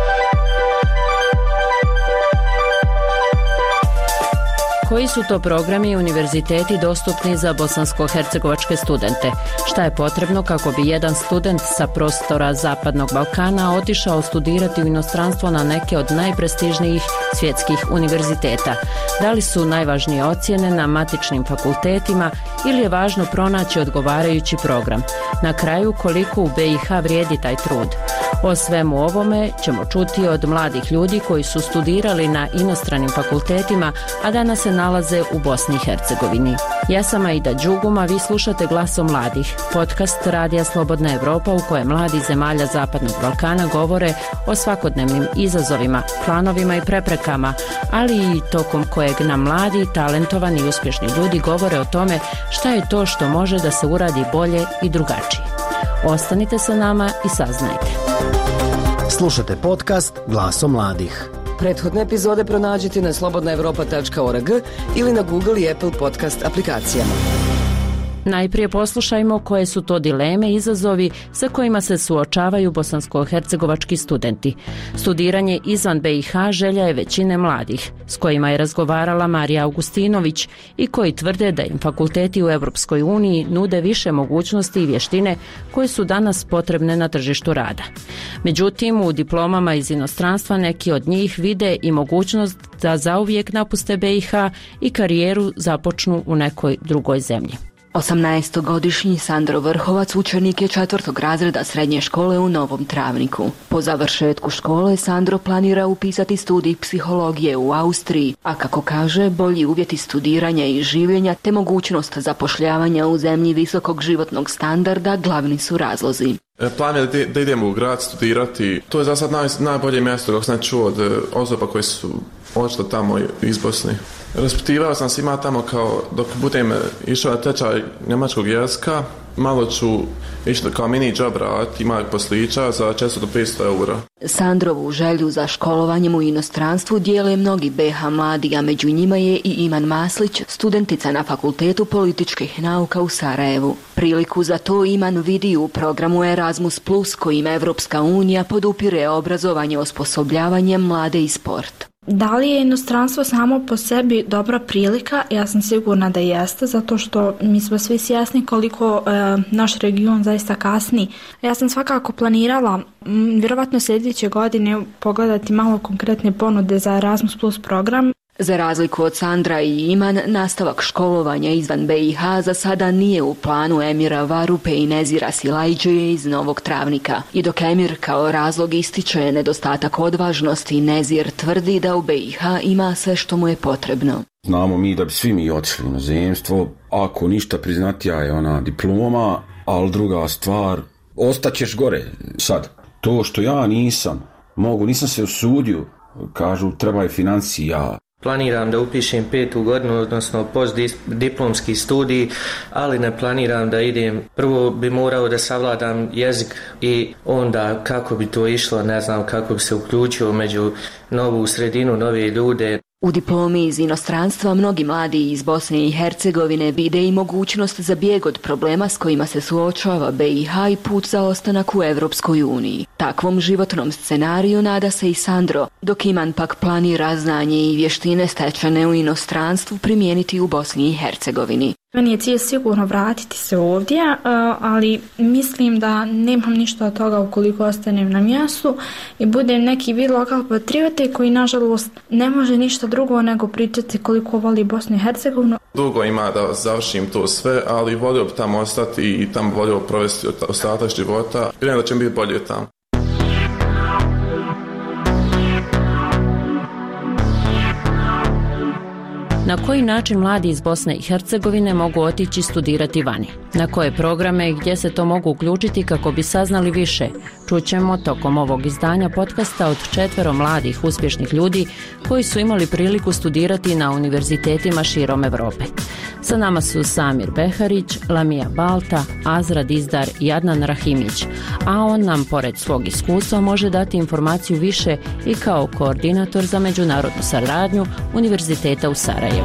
Koji su to programi i univerziteti dostupni za bosansko-hercegovačke studente? Šta je potrebno kako bi jedan student sa prostora Zapadnog Balkana otišao studirati u inostranstvo na neke od najprestižnijih svjetskih univerziteta? Da li su najvažnije ocjene na matičnim fakultetima ili je važno pronaći odgovarajući program? Na kraju, koliko u be i ha vrijedi taj trud? O svemu ovome ćemo čuti od mladih ljudi koji su studirali na inostranim fakultetima, a danas se nalaze u Bosni i Hercegovini. Ja sam Aida Đuguma, vi slušate Glasom mladih, podcast Radija Slobodna Evropa u kojem mladi zemalja Zapadnog Balkana govore o svakodnevnim izazovima, planovima i preprekama, ali i tokom kojeg nam mladi, talentovani i uspješni ljudi govore o tome šta je to što može da se uradi bolje i drugačije. Ostanite sa nama i saznajte. Slušate podcast Glasom mladih. Prethodne epizode pronađite na slobodna europa tačka org ili na Google i Apple podcast aplikacijama. Najprije poslušajmo koje su to dileme i izazovi sa kojima se suočavaju bosansko-hercegovački studenti. Studiranje izvan be i ha želja je većine mladih, s kojima je razgovarala Marija Augustinović i koji tvrde da im fakulteti u Europskoj uniji nude više mogućnosti i vještine koje su danas potrebne na tržištu rada. Međutim, u diplomama iz inostranstva neki od njih vide i mogućnost da zauvijek napuste be i ha i karijeru započnu u nekoj drugoj zemlji. osamnaestogodišnji Sandro Vrhovac učenik je četvrtog razreda srednje škole u Novom Travniku. Po završetku škole Sandro planira upisati studij psihologije u Austriji, a kako kaže, bolji uvjeti studiranja i življenja te mogućnost zapošljavanja u zemlji visokog životnog standarda glavni su razlozi. Plan je da idemo u grad studirati. To je za sad naj, najbolje mjesto kako sam čuo od osoba koje su odšle tamo iz Bosne. Raspitivao sam svima tamo kao dok budem išao na tečaj njemačkog jezika, malo ću išli kao mini job raditi, ima poslića za četiristo do petsto eura. Sandrovu želju za školovanjem u inostranstvu dijele mnogi be ha mladi, a među njima je i Iman Maslić, studentica na Fakultetu političkih nauka u Sarajevu. Priliku za to Iman vidi u programu Erasmus plus, kojim Evropska unija podupire obrazovanje, osposobljavanje mlade i sport. Da li je inostranstvo samo po sebi dobra prilika? Ja sam sigurna da jeste, zato što mi smo svi svjesni koliko e, naš region zaista kasni. Ja sam svakako planirala m, vjerovatno sljedeće godine pogledati malo konkretne ponude za Erasmus plus program. Za razliku od Sandra i Iman, nastavak školovanja izvan be i ha za sada nije u planu Emira Varupe i Nezira Silajđe iz Novog Travnika. I dok Emir kao razlog ističe nedostatak odvažnosti, Nezir tvrdi da u be i ha ima sve što mu je potrebno. Znamo mi da bi svi mi otišli u inozemstvo, ako ništa priznatija je ona diploma, ali druga stvar, ostaćeš gore sad. To što ja nisam, mogu, nisam se usudio, kažu treba je financija. Planiram da upišem petu godinu, odnosno postdiplomski studij, ali ne planiram da idem. Prvo bi morao da savladam jezik i onda kako bi to išlo, ne znam, kako bi se uključio među novu sredinu, nove ljude. U diplomi iz inostranstva mnogi mladi iz Bosne i Hercegovine vide i mogućnost za bijeg od problema s kojima se suočava be i ha i put za ostanak u Evropskoj uniji. Takvom životnom scenariju nada se i Sandro, dok Iman pak planira znanje i vještine stečene u inostranstvu primijeniti u Bosni i Hercegovini. Meni je cilj sigurno vratiti se ovdje, ali mislim da nemam ništa od toga ukoliko ostanem na mjestu i budem neki vid lokal patriote koji nažalost ne može ništa drugo nego pričati koliko voli Bosnu i Hercegovinu. Dugo ima da završim to sve, ali volio bi tamo ostati i tamo volio provesti ostatak života. Vjerujem da će mi biti bolje tamo. Na koji način mladi iz Bosne i Hercegovine mogu otići studirati vani? Na koje programe i gdje se to mogu uključiti kako bi saznali više? Čućemo tokom ovog izdanja podcasta od četvero mladih uspješnih ljudi koji su imali priliku studirati na univerzitetima širom Europe. Sa nama su Samir Beharić, Lamija Balta, Azra Dizdar i Adnan Rahimić, a on nam pored svog iskustva može dati informaciju više i kao koordinator za međunarodnu saradnju Univerziteta u Sarajevu.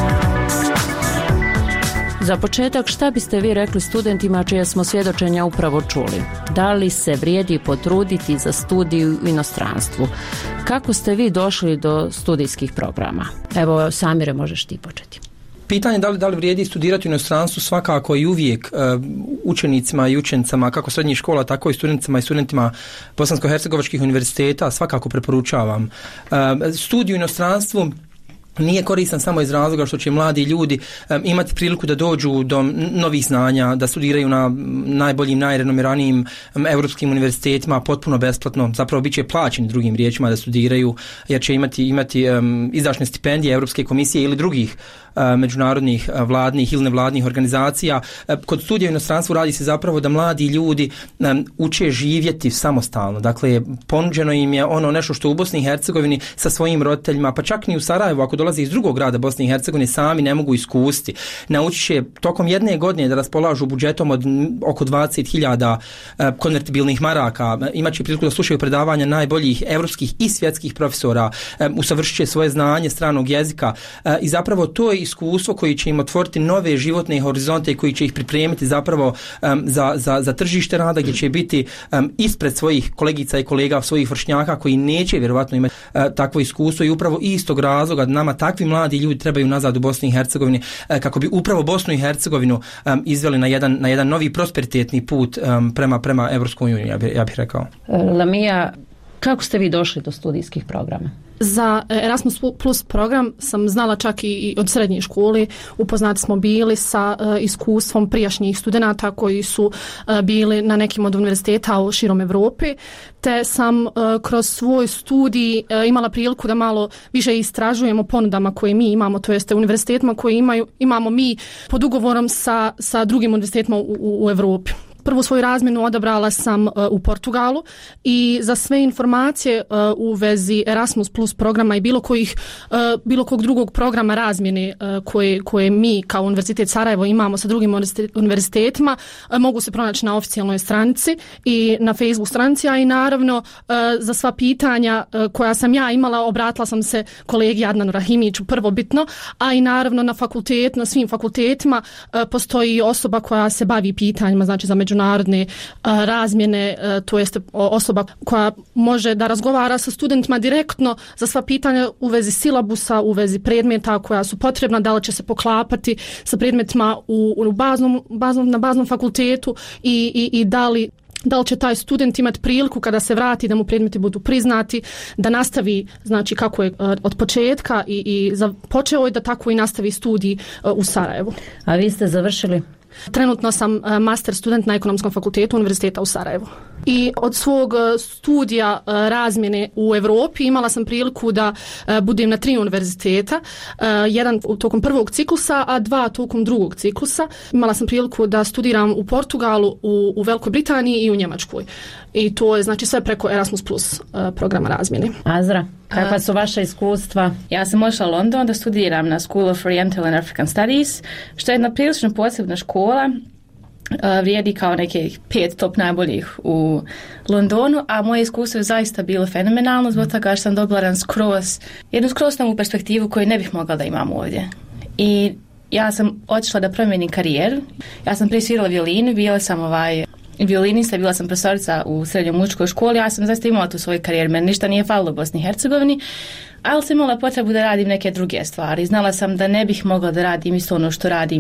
Za početak, šta biste vi rekli studentima čija smo svjedočenja upravo čuli? Da li se vrijedi potruditi za studiju u inostranstvu? Kako ste vi došli do studijskih programa? Evo, Samire, možeš ti početi. Pitanje da li, da li vrijedi studirati u inostranstvu svakako i uvijek uh, učenicima i učenicama kako srednjih škola, tako i studentima i studentima bosansko-hercegovačkih univerziteta svakako preporučavam. Uh, studiju u inostranstvu nije koristan samo iz razloga što će mladi ljudi um, imati priliku da dođu do novih znanja, da studiraju na najboljim, najrenomiranijim um, europskim univerzitetima potpuno besplatno, zapravo bit će plaćeni drugim riječima da studiraju, jer će imati, imati um, izdašne stipendije Europske komisije ili drugih uh, međunarodnih uh, vladnih ili nevladnih organizacija. Uh, kod studija u inostranstvu radi se zapravo da mladi ljudi um, uče živjeti samostalno. Dakle, ponuđeno im je ono nešto što u Bosni i Hercegovini sa svojim roditeljima, pa čak ni u Sarajevu, ako dolaze iz drugog grada Bosne i Hercegovine, sami ne mogu iskusiti. Naučit će tokom jedne godine da raspolažu budžetom od oko dvadeset hiljada uh, konvertibilnih maraka, imat će priliku da slušaju predavanja najboljih evropskih i svjetskih profesora, um, usavršit će svoje znanje stranog jezika uh, i zapravo to je iskustvo koji će im otvoriti nove životne horizonte i koji će ih pripremiti zapravo um, za, za, za tržište rada, gdje će biti um, ispred svojih kolegica i kolega, svojih vršnjaka koji neće vjerovatno imati uh, takvo iskustvo i upravo iz tog razloga nama takvi mladi ljudi trebaju nazad u Bosni i Hercegovini uh, kako bi upravo Bosnu i Hercegovinu um, izveli na jedan, na jedan novi prosperitetni put um, prema, prema Evropskoj uniji, ja, bi, ja bih rekao. Lamija, kako ste vi došli do studijskih programa? Za Erasmus Plus program sam znala čak i od srednje škole. Upoznati smo bili sa uh, iskustvom prijašnjih studenata koji su uh, bili na nekim od univerziteta u širom Evrope, te sam uh, kroz svoj studij uh, imala priliku da malo više istražujemo ponudama koje mi imamo, to jeste univerzitetima koje imaju, imamo mi pod ugovorom sa, sa drugim univerzitetima u, u, u Evropi. Prvu svoju razmjenu odabrala sam uh, u Portugalu i za sve informacije uh, u vezi Erasmus Plus programa i bilo kojih uh, bilo kog drugog programa razmjene uh, koje, koje mi kao Univerzitet Sarajevo imamo sa drugim univerzitetima uh, mogu se pronaći na oficijalnoj stranici i na Facebook stranici, a i naravno uh, za sva pitanja uh, koja sam ja imala obratila sam se kolegi Adnanu Rahimiću prvobitno, a i naravno na fakultet, na svim fakultetima uh, postoji osoba koja se bavi pitanjima, znači za među međunarodne a, razmjene, a, to jest osoba koja može da razgovara sa studentima direktno za sva pitanja u vezi silabusa, u vezi predmeta koja su potrebna, da li će se poklapati sa predmetima u, u baznom, baznom, na baznom fakultetu i, i, i da li da li će taj student imati priliku kada se vrati da mu predmeti budu priznati, da nastavi, znači kako je uh, od početka i, i započeo je da tako i nastavi studij uh, u Sarajevu. A vi ste završili? Trenutno sam uh, master student na Ekonomskom fakultetu Univerziteta u Sarajevu. I od svog uh, studija uh, razmjene u Europi imala sam priliku da uh, budem na tri univerziteta, uh, jedan tokom prvog ciklusa, a dva tokom drugog ciklusa. Imala sam priliku da studiram u Portugalu, u, u Velikoj Britaniji i u Njemačkoj. I to je znači sve preko Erasmus Plus uh, programa razmjene. Azra, kakva su vaša iskustva? Ja sam ošla u London da studiram na School of Oriental and African Studies, što je jedna prilično posebna škola. Uh, vrijedi kao nekih pet top najboljih u Londonu, a moje iskustvo je zaista bilo fenomenalno zbog toga što sam dobila jedan skroz, jednu skroz novu perspektivu koju ne bih mogla da imam ovdje. I ja sam otišla da promijenim karijeru. Ja sam prije svirala violinu, bila sam ovaj violinista, bila sam profesorica u srednjoj muzičkoj školi, ja sam zaista imala tu svoju karijeru, meni ništa nije falilo u Bosni i Hercegovini, ali sam imala potrebu da radim neke druge stvari. Znala sam da ne bih mogla da radim isto ono što radim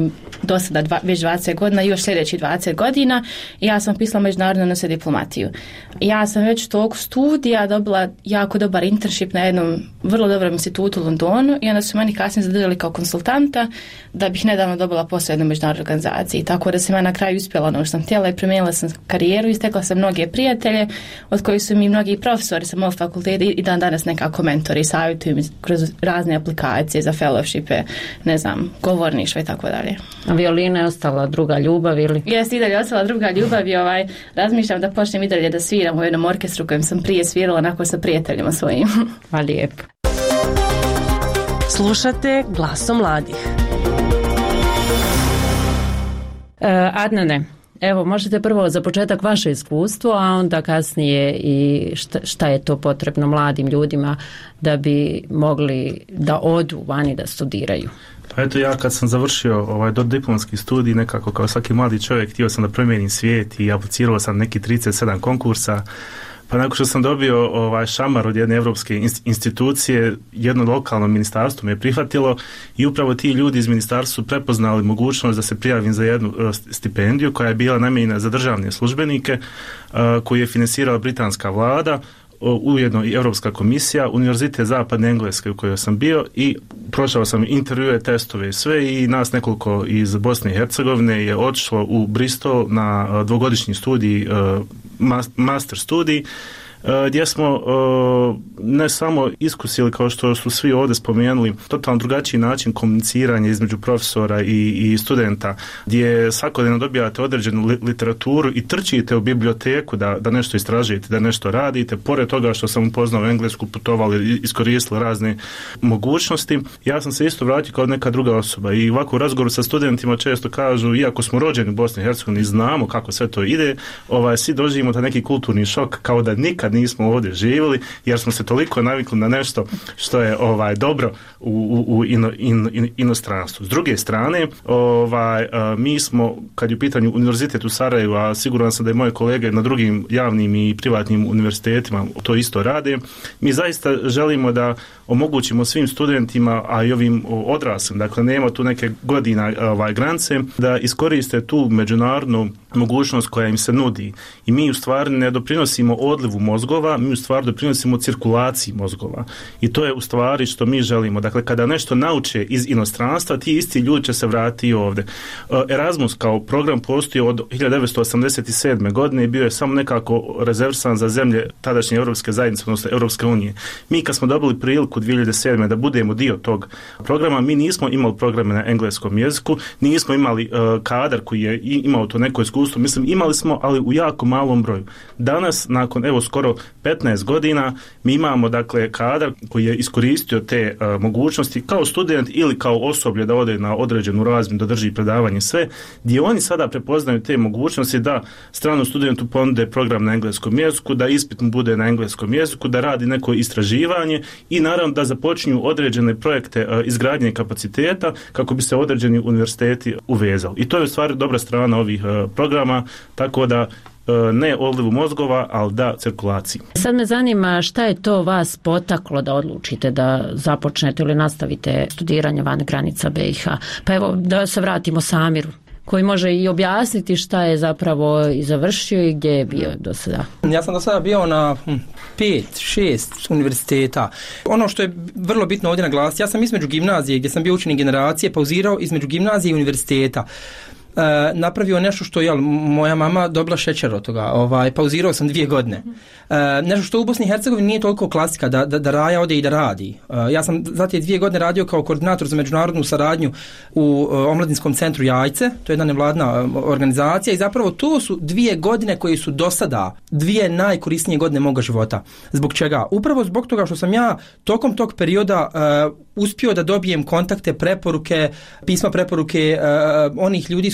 do sada dva, već dvadeset godina i još sljedeći dvadeset godina i ja sam pisala međunarodne odnose diplomatiju. Ja sam već tog studija dobila jako dobar internship na jednom vrlo dobrom institutu u Londonu i onda su meni kasnije zadržali kao konsultanta da bih nedavno dobila posao u jednoj međunarodnoj organizaciji. Tako da sam ja na kraju uspjela ono što sam htjela i promijenila sam karijeru i stekla sam mnoge prijatelje od kojih su mi mnogi profesori sa mog fakulteta i dan danas nekako mentori i savjetuju mi kroz razne aplikacije za fellowshipe, ne znam, govorništvo i tako dalje. A violina je ostala druga ljubav ili? Jeste i dalje ostala druga ljubav i ovaj, razmišljam da počnem i dalje da sviram u jednom orkestru kojem sam prije svirala onako sa prijateljima svojim. Pa lijepo. Slušate Glasom mladih. E, Adnane, evo možete prvo za početak vaše iskustvo, a onda kasnije i šta, šta je to potrebno mladim ljudima da bi mogli da odu vani da studiraju. Pa eto, ja kad sam završio ovaj dodiplomski studij, nekako kao svaki mladi čovjek htio sam da promijenim svijet i aplicirao sam neki trideset sedam konkursa. Pa nakon što sam dobio ovaj šamar od jedne evropske institucije, jedno lokalno ministarstvo me je prihvatilo i upravo ti ljudi iz ministarstva su prepoznali mogućnost da se prijavim za jednu stipendiju koja je bila namijenjena za državne službenike, koju je finansirala britanska vlada, ujedno i Europska komisija, Univerzitet Zapadne Engleske u kojoj sam bio i prošao sam intervjue, testove i sve i nas nekoliko iz Bosne i Hercegovine je otišlo u Bristol na dvogodišnji studij, master studij, gdje smo ne samo iskusili, kao što su svi ovdje spomenuli, totalno drugačiji način komuniciranja između profesora i, i studenta, gdje svakodnevno dobijate određenu literaturu i trčite u biblioteku da, da nešto istražujete, da nešto radite. Pored toga što sam upoznao englesku, putovali, iskoristili razne mogućnosti, ja sam se isto vratio kao neka druga osoba i ovako u razgovoru sa studentima često kažu, iako smo rođeni u Bosni i Hercegovini, znamo kako sve to ide, ovaj, svi doživimo taj neki kulturni šok kao da nikad nismo ovdje živjeli, jer smo se toliko navikli na nešto što je ovaj dobro u, u, u ino, in, in, inostranstvu. S druge strane, ovaj, mi smo, kad je u pitanju univerzitet u Sarajevu, a siguran sam da i moje kolege na drugim javnim i privatnim univerzitetima to isto rade, mi zaista želimo da omogućimo svim studentima, a i ovim odraslim, dakle nema tu neke godina ovaj, granice, da iskoriste tu međunarodnu mogućnost koja im se nudi. I mi u stvari ne doprinosimo odlivu mozgova, mi u stvari doprinosimo cirkulaciji mozgova. I to je u stvari što mi želimo. Dakle, kada nešto nauče iz inostranstva, ti isti ljudi će se vratiti ovdje. Erasmus kao program postoji od hiljadu devetsto osamdeset sedme. godine i bio je samo nekako rezervisan za zemlje tadašnje Europske zajednice, odnosno Europske unije. Mi kad smo dobili priliku dvije hiljade sedme. da budemo dio tog programa, mi nismo imali programe na engleskom jeziku, nismo imali uh, kadar koji je imao to neko iskustvo, mislim imali smo, ali u jako malom broju. Danas, nakon evo skoro petnaest godina, mi imamo dakle kadar koji je iskoristio te uh, mogućnosti kao student ili kao osoblje da ode na određenu razmjenu, da drži predavanje sve, gdje oni sada prepoznaju te mogućnosti da stranom studentu ponude program na engleskom jeziku, da ispit mu bude na engleskom jeziku, da radi neko istraživanje i naravno da započinju određene projekte uh, izgradnje kapaciteta kako bi se određeni univerziteti uvezali. I to je u stvari dobra strana ovih uh, programa, tako da ne odlivu mozgova, ali da cirkulaciji. Sad me zanima šta je to vas potaklo da odlučite da započnete ili nastavite studiranje van granica B i H. Pa evo da se vratimo Samiru, koji može i objasniti šta je zapravo i završio i gdje je bio do sada. Ja sam do sada bio na hm, pet, šest univerziteta. Ono što je vrlo bitno ovdje naglasiti, ja sam između gimnazije gdje sam bio učenik generacije pauzirao između gimnazije i univerziteta. Uh, napravio nešto što je moja mama dobila šećer od toga, ovaj, pauzirao sam dvije godine. Uh, nešto što u Bosni i Hercegovini nije toliko klasika da, da, da Raja ode i da radi. Uh, ja sam za te dvije godine radio kao koordinator za međunarodnu saradnju u uh, omladinskom centru Jajce, to je jedna nevladna uh, organizacija i zapravo to su dvije godine koje su do sada dvije najkorisnije godine moga života. Zbog čega? Upravo zbog toga što sam ja tokom tog perioda uh, uspio da dobijem kontakte, preporuke, pisma preporuke uh, onih ljudi s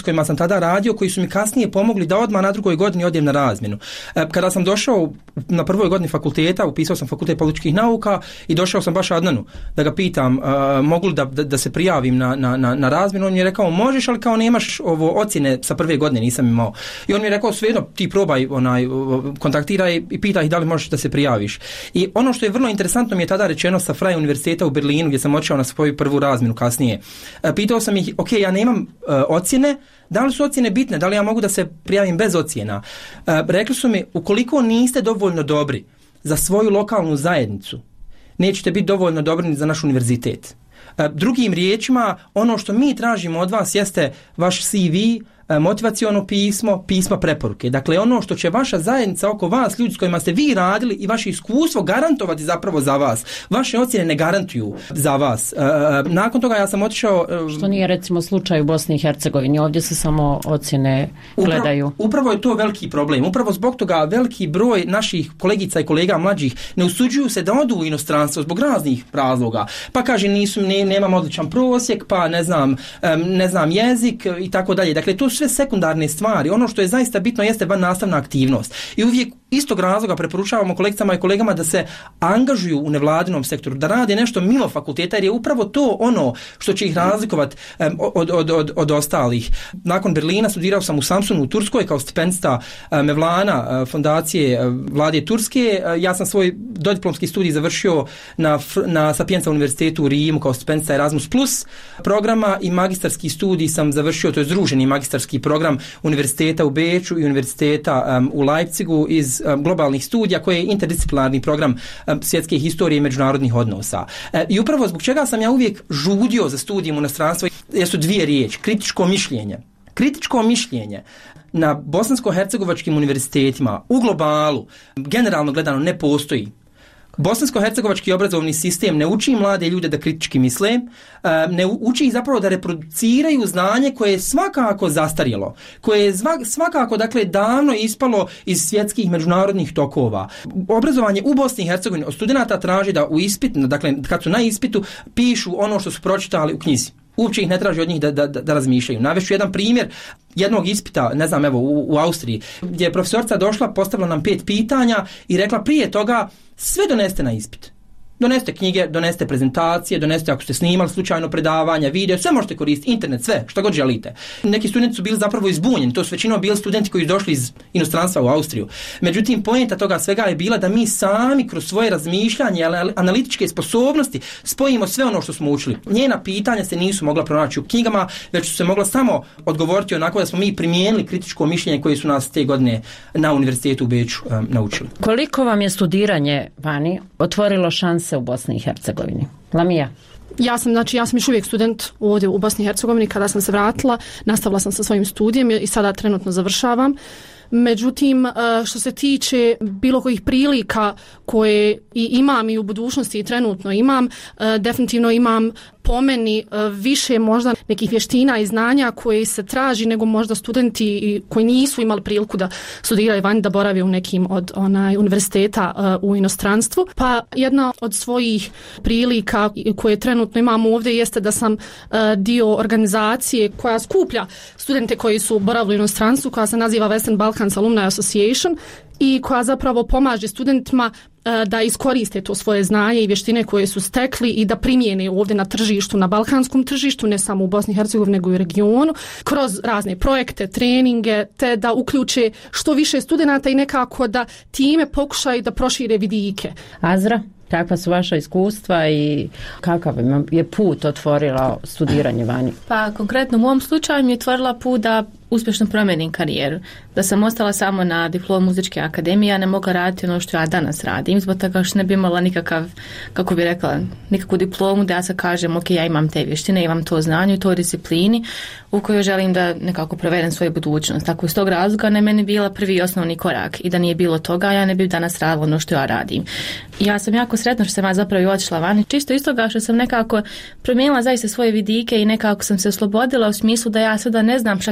kojima sam tada radio, koji su mi kasnije pomogli da odmah na drugoj godini odem na razmjenu. Kada sam došao na prvoj godini fakulteta, upisao sam fakultet političkih nauka i došao sam baš Adnanu da ga pitam uh, mogu li da, da, da se prijavim na, na, na, na razmjenu. On mi je rekao možeš, ali kao nemaš ovo ocjene sa prve godine, nisam imao. I on mi je rekao svejedno ti probaj, onaj, kontaktiraj i pitaj da li možeš da se prijaviš. I ono što je vrlo interesantno mi je tada rečeno sa Freie univerziteta u Berlinu gdje sam otišao na svoju prvu razmjenu kasnije. Uh, pitao sam ih, ok, ja nemam uh, ocjene, da li su ocjene bitne, da li ja mogu da se prijavim bez ocjena? Uh, rekli su mi, ukoliko niste dovoljno dobri za svoju lokalnu zajednicu, nećete biti dovoljno dobri ni za naš univerzitet. Uh, drugim riječima, ono što mi tražimo od vas jeste vaš C V, motivaciono pismo, pisma preporuke. Dakle, ono što će vaša zajednica oko vas, ljudi s kojima ste vi radili i vaše iskustvo garantovati zapravo za vas. Vaše ocjene ne garantuju za vas. E, nakon toga ja sam otišao... E, što nije recimo slučaj u Bosni i Hercegovini. Ovdje se samo ocjene gledaju. Upravo, upravo je to veliki problem. Upravo zbog toga veliki broj naših kolegica i kolega mlađih ne usuđuju se da odu u inostranstvo zbog raznih razloga. Pa kaže, nisu, ne, nemam odličan prosjek, pa ne znam, ne znam jezik i tako dalje. Dakle, to sve sekundarne stvari. Ono što je zaista bitno jeste van nastavna aktivnost. I uvijek istog razloga preporučavamo kolegicama i kolegama da se angažuju u nevladinom sektoru, da rade nešto mimo fakulteta, jer je upravo to ono što će ih razlikovati um, od, od, od, od ostalih. Nakon Berlina studirao sam u Samsunu u Turskoj kao stipendista uh, Mevlana, uh, fondacije uh, vlade Turske. Uh, ja sam svoj dodiplomski studij završio na, na Sapienza univerzitetu u Rimu kao stipendista Erasmus plus programa i magistarski studij sam završio, to je združeni magistarski program univerziteta u Beču i univerziteta um, u Leipzigu iz um, globalnih studija, koji je interdisciplinarni program um, svjetske historije i međunarodnih odnosa. E, I upravo zbog čega sam ja uvijek žudio za studijem u inostranstvu, jesu dvije riječi, kritičko mišljenje. Kritičko mišljenje na bosansko-hercegovačkim univerzitetima u globalu generalno gledano ne postoji. Bosansko-hercegovački obrazovni sistem ne uči mlade ljude da kritički misle, ne uči ih zapravo da reproduciraju znanje koje je svakako zastarjelo, koje je svakako dakle davno ispalo iz svjetskih međunarodnih tokova. Obrazovanje u Bosni i Hercegovini od studenata traži da u ispit, dakle kad su na ispitu, pišu ono što su pročitali u knjizi. Uopće ih ne traži od njih da, da, da razmišljaju. Navešću jedan primjer jednog ispita, ne znam, evo u, u Austriji, gdje je profesorica došla, postavila nam pet pitanja i rekla prije toga sve doneste na ispit. Doneste knjige, doneste prezentacije, doneste ako ste snimali slučajno predavanja, video, sve možete koristiti, internet, sve, što god želite. Neki studenti su bili zapravo izbunjeni, to su većinom bili studenti koji su došli iz inostranstva u Austriju. Međutim, poenta toga svega je bila da mi sami kroz svoje razmišljanje, analitičke sposobnosti spojimo sve ono što smo učili. Njena pitanja se nisu mogla pronaći u knjigama, već su se mogla samo odgovoriti onako da smo mi primijenili kritičko mišljenje koje su nas te godine na univerzitetu u Beču um, naučili. Koliko vam je studiranje vani otvorilo šanse u Bosni i Hercegovini? Lamija? Ja sam, znači, ja sam još uvijek student ovdje u Bosni i Hercegovini. Kada sam se vratila, nastavila sam sa svojim studijem i sada trenutno završavam. Međutim, što se tiče bilo kojih prilika koje i imam i u budućnosti i trenutno imam, definitivno imam po meni više možda nekih vještina i znanja koje se traži nego možda studenti koji nisu imali priliku da studiraju vani, da borave u nekim od onaj univerziteta u inostranstvu. Pa jedna od svojih prilika koje trenutno imam ovdje jeste da sam dio organizacije koja skuplja studente koji su boravili u inostranstvu, koja se naziva Western Balkans Alumni Association i koja zapravo pomaže studentima da iskoriste to svoje znanje i vještine koje su stekli i da primijene ovdje na tržištu, na balkanskom tržištu, ne samo u Bosni i Hercegovini nego i u regionu, kroz razne projekte, treninge, te da uključe što više studenata i nekako da time pokušaju da prošire vidike. Azra, kakva su vaša iskustva i kakav je put otvorila studiranje vani? Pa konkretno u mom slučaju mi je otvorila put da uspješno promijenim karijeru. Da sam ostala samo na diplomu muzičke akademije, a ne mogla raditi ono što ja danas radim. Zbog toga što ne bi imala nikakav, kako bi rekla, nikakvu diplomu da ja sad kažem, ok, ja imam te vještine, imam to znanje, to disciplini u kojoj želim da nekako provedem svoju budućnost. Tako iz tog razloga ne meni bila prvi i osnovni korak i da nije bilo toga, ja ne bi danas radila ono što ja radim. Ja sam jako sretna što sam ja zapravo i otišla vani, čisto iz toga što sam nekako promijenila zaista svoje vidike i nekako sam se oslobodila u smislu da ja sada ne znam šta ću raditi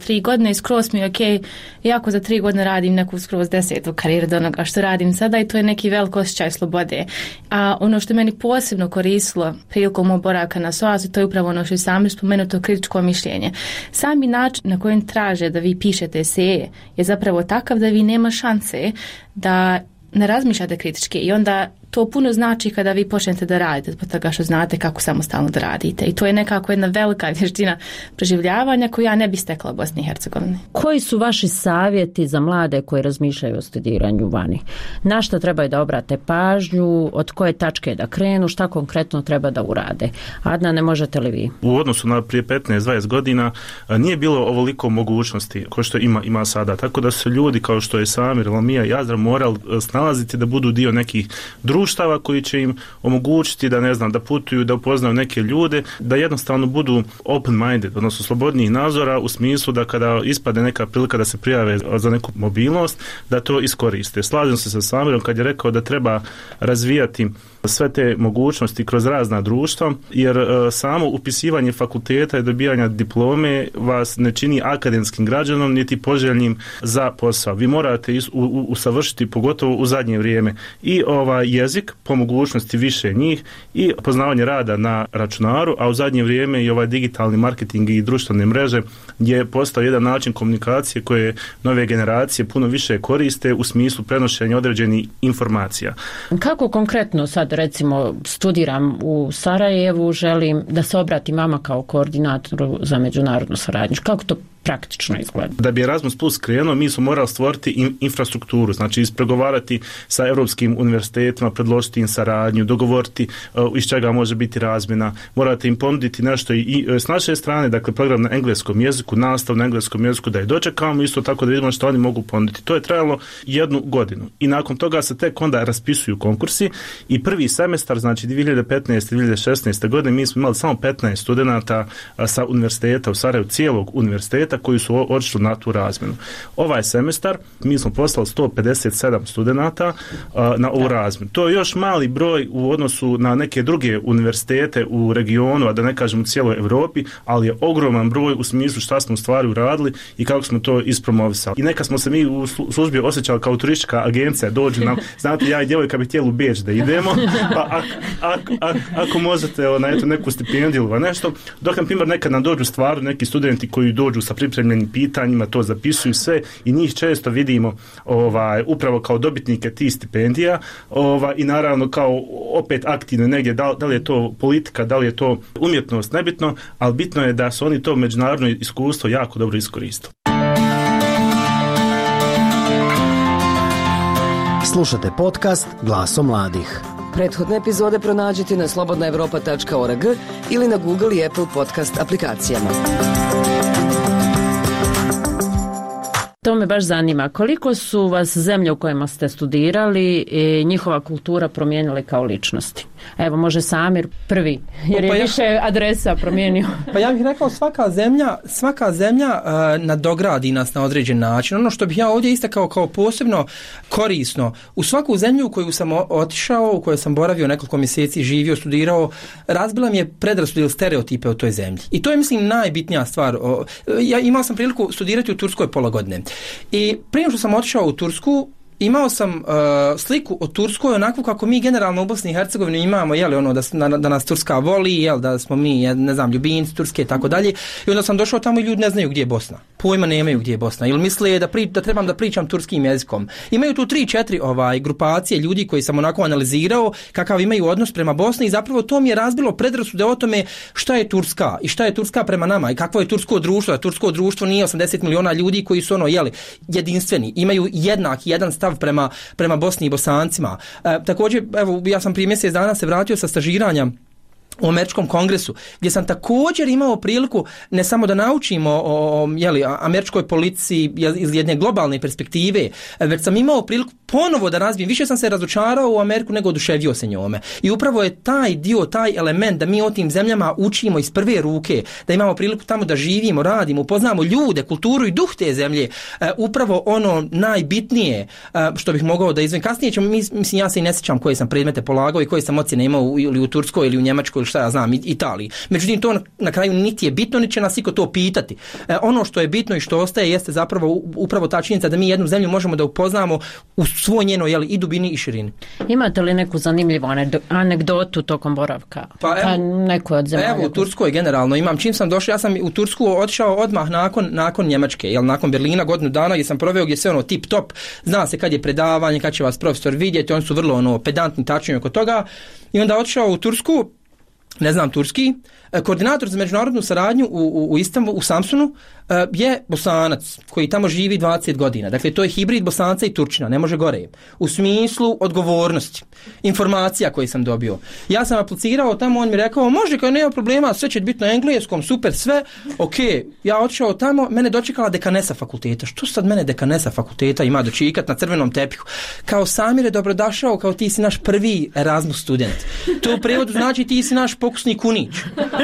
tri godine i skroz mi je ok, iako za tri godine radim neku skroz desetu karijeru do onoga što radim sada i to je neki velik osjećaj slobode. A ono što je meni posebno koristilo prilikom mog boravka na S O A S-u, to je upravo ono što je sami spomenuto kritičko mišljenje. Sami način na kojem traže da vi pišete eseje je zapravo takav da vi nema šanse da ne razmišljate kritički i onda to puno znači kada vi počnete da radite zbog toga što znate kako samostalno da radite i to je nekako jedna velika vještina preživljavanja koju ja ne bi stekla u Bosni i Hercegovini. Koji su vaši savjeti za mlade koji razmišljaju o studiranju vani? Na što trebaju da obrate pažnju, od koje tačke da krenu, šta konkretno treba da urade? Adna, ne možete li vi? U odnosu na prije petnaest dvadeset godina nije bilo ovoliko mogućnosti kao što ima, ima sada, tako da su ljudi kao što je Samir, Lamija i Azra morali snalaziti da budu dio nekih društva društava koji će im omogućiti da ne znam da putuju, da upoznaju neke ljude, da jednostavno budu open minded, odnosno slobodnijih nazora u smislu da kada ispade neka prilika da se prijave za neku mobilnost, da to iskoriste. Slažem se sa Samirom kad je rekao da treba razvijati sve te mogućnosti kroz razna društva, jer e, samo upisivanje fakulteta i dobijanje diplome vas ne čini akademskim građanom niti poželjnim za posao. Vi morate is, u, u, usavršiti pogotovo u zadnje vrijeme i ovaj jezik, po mogućnosti više njih i poznavanje rada na računaru, a u zadnje vrijeme i ovaj digitalni marketing i društvene mreže je postao jedan način komunikacije koje nove generacije puno više koriste u smislu prenošenja određenih informacija. Kako konkretno sad recimo studiram u Sarajevu, želim da se obratim vama kao koordinatoru za međunarodnu suradnju. Kako to praktično izgleda? Da bi Erasmus Plus krenuo, mi smo morali stvoriti in, infrastrukturu, znači ispregovarati sa europskim univerzitetima, predložiti im saradnju, dogovoriti uh, iz čega može biti razmjena, morate im ponuditi nešto i, i s naše strane, dakle program na engleskom jeziku, nastav na engleskom jeziku da je dočekamo, isto tako da vidimo što oni mogu ponuditi. To je trajalo jednu godinu i nakon toga se tek onda raspisuju konkursi i prvi semestar, znači dvije hiljade petnaeste dvije hiljade šesnaeste godine mi smo imali samo petnaest studenata uh, sa univerziteta u Sarajevu, cijelog univerziteta koji su odšli na tu razmjenu. Ovaj semestar mi smo poslali sto pedeset sedam studenata uh, na ovu razmjenu. To je još mali broj u odnosu na neke druge univerzitete u regionu, a da ne kažem u cijeloj Europi, ali je ogroman broj u smislu šta smo u stvari uradili i kako smo to ispromovisali. I neka smo se mi u službi osjećali kao turistička agencija, dođu nam, znate, ja i djevojka bi htjeli u Beč da idemo, pa ako, ako, ako, ako možete na eto, neku stipendiju ili nešto, dok na primjer nekad nam dođu stvarno neki studenti koji dođu sa pripremljenim pitanjima, to zapisuju sve i njih često vidimo ovaj, upravo kao dobitnike tih stipendija ovaj, i naravno kao opet aktivno negdje, da, da li je to politika, da li je to umjetnost, nebitno, ali bitno je da su oni to međunarodno iskustvo jako dobro iskoristili. Slušate podcast Glasom mladih. Prethodne epizode pronađite na slobodna evropa tačka org ili na Google i Apple podcast aplikacijama. To me baš zanima. Koliko su vas zemlje u kojima ste studirali i njihova kultura promijenile kao ličnosti? Evo, može Samir prvi, jer je pa ja, više adresa promijenio. Pa ja bih rekao, svaka zemlja, svaka zemlja uh, nadogradi nas na određen način. Ono što bih ja ovdje istakao kao posebno korisno, u svaku zemlju u koju sam otišao, u kojoj sam boravio nekoliko mjeseci, živio, studirao, razbila mi je predrasude ili stereotipe o toj zemlji. I to je, mislim, najbitnija stvar. Ja imao sam priliku studirati u Turskoj pola godine. I prije što sam otišao u Tursku, imao sam uh, sliku o Turskoj onako kako mi generalno u Bosni i Hercegovini imamo, jel, ono da, da, da nas Turska voli, jel, da smo mi, ne znam, ljubimci Turske i tako dalje. I onda sam došao tamo i ljudi ne znaju gdje je Bosna. Pojma nemaju gdje je Bosna. Ili misle da, pri, da trebam da pričam turskim jezikom. Imaju tu tri, četiri ovaj, grupacije ljudi koji sam onako analizirao kakav imaju odnos prema Bosni i zapravo to mi je razbilo predrasude o tome šta je Turska i šta je Turska prema nama i kakvo je tursko društvo. Da tursko društvo nije osamdeset miliona ljudi koji su ono, jeli, jedinstveni. Imaju jednak jedan stav prema, prema Bosni i Bosancima. E, također, evo, ja sam prije mjesec dana se vratio sa stažiranja u američkom kongresu, gdje sam također imao priliku ne samo da naučimo o, o jeli, američkoj politici iz jedne globalne perspektive, već sam imao priliku ponovo da razvijem. Više sam se razočarao u Ameriku nego oduševio se njome. I upravo je taj dio, taj element da mi o tim zemljama učimo iz prve ruke, da imamo priliku tamo da živimo, radimo, upoznamo ljude, kulturu i duh te zemlje, e, upravo ono najbitnije e, što bih mogao da izvem. Kasnije ćemo, mislim, ja se i ne sjećam koje sam predmete polagao i koje sam ocjene imao ili u Turskoj ili u Njemačkoj ili šta ja znam, Italiji. Međutim, to na kraju niti je bitno, niti će nas iko to pitati. E, ono što je bitno i što ostaje jeste zapravo upravo ta činjenica da mi jednu zemlju možemo da upoznamo u svoj njenoj, jeli, i dubini i širini. Imate li neku zanimljivu anegdotu tokom boravka? Pa evo, neko od zemalja. Evo u Turskoj generalno imam, čim sam došao, ja sam u Tursku otišao odmah nakon, nakon Njemačke, jel, nakon Berlina, godinu dana gdje sam proveo gdje sve ono tip top, zna se kad je predavanje, kad će vas profesor vidjeti, oni su vrlo ono pedantni, tačni oko toga, i onda otišao u Tursku, ne znam turski, koordinator za međunarodnu saradnju u, u, u Istanbulu, u Samsunu, je Bosanac koji tamo živi dvadeset godina. Dakle, to je hibrid Bosanca i Turčina, ne može gore. U smislu odgovornosti, informacija koje sam dobio. Ja sam aplicirao tamo, on mi rekao, može, kao nema problema, sve će biti na engleskom, super, sve, ok. Ja otišao tamo, mene dočekala dekanesa fakulteta. Što sad mene dekanesa fakulteta ima dočikat na crvenom tepihu? Kao Samire, dobrodošao, kao ti si naš prvi Erasmus student. To u prevodu znači ti si naš pokusni kunić.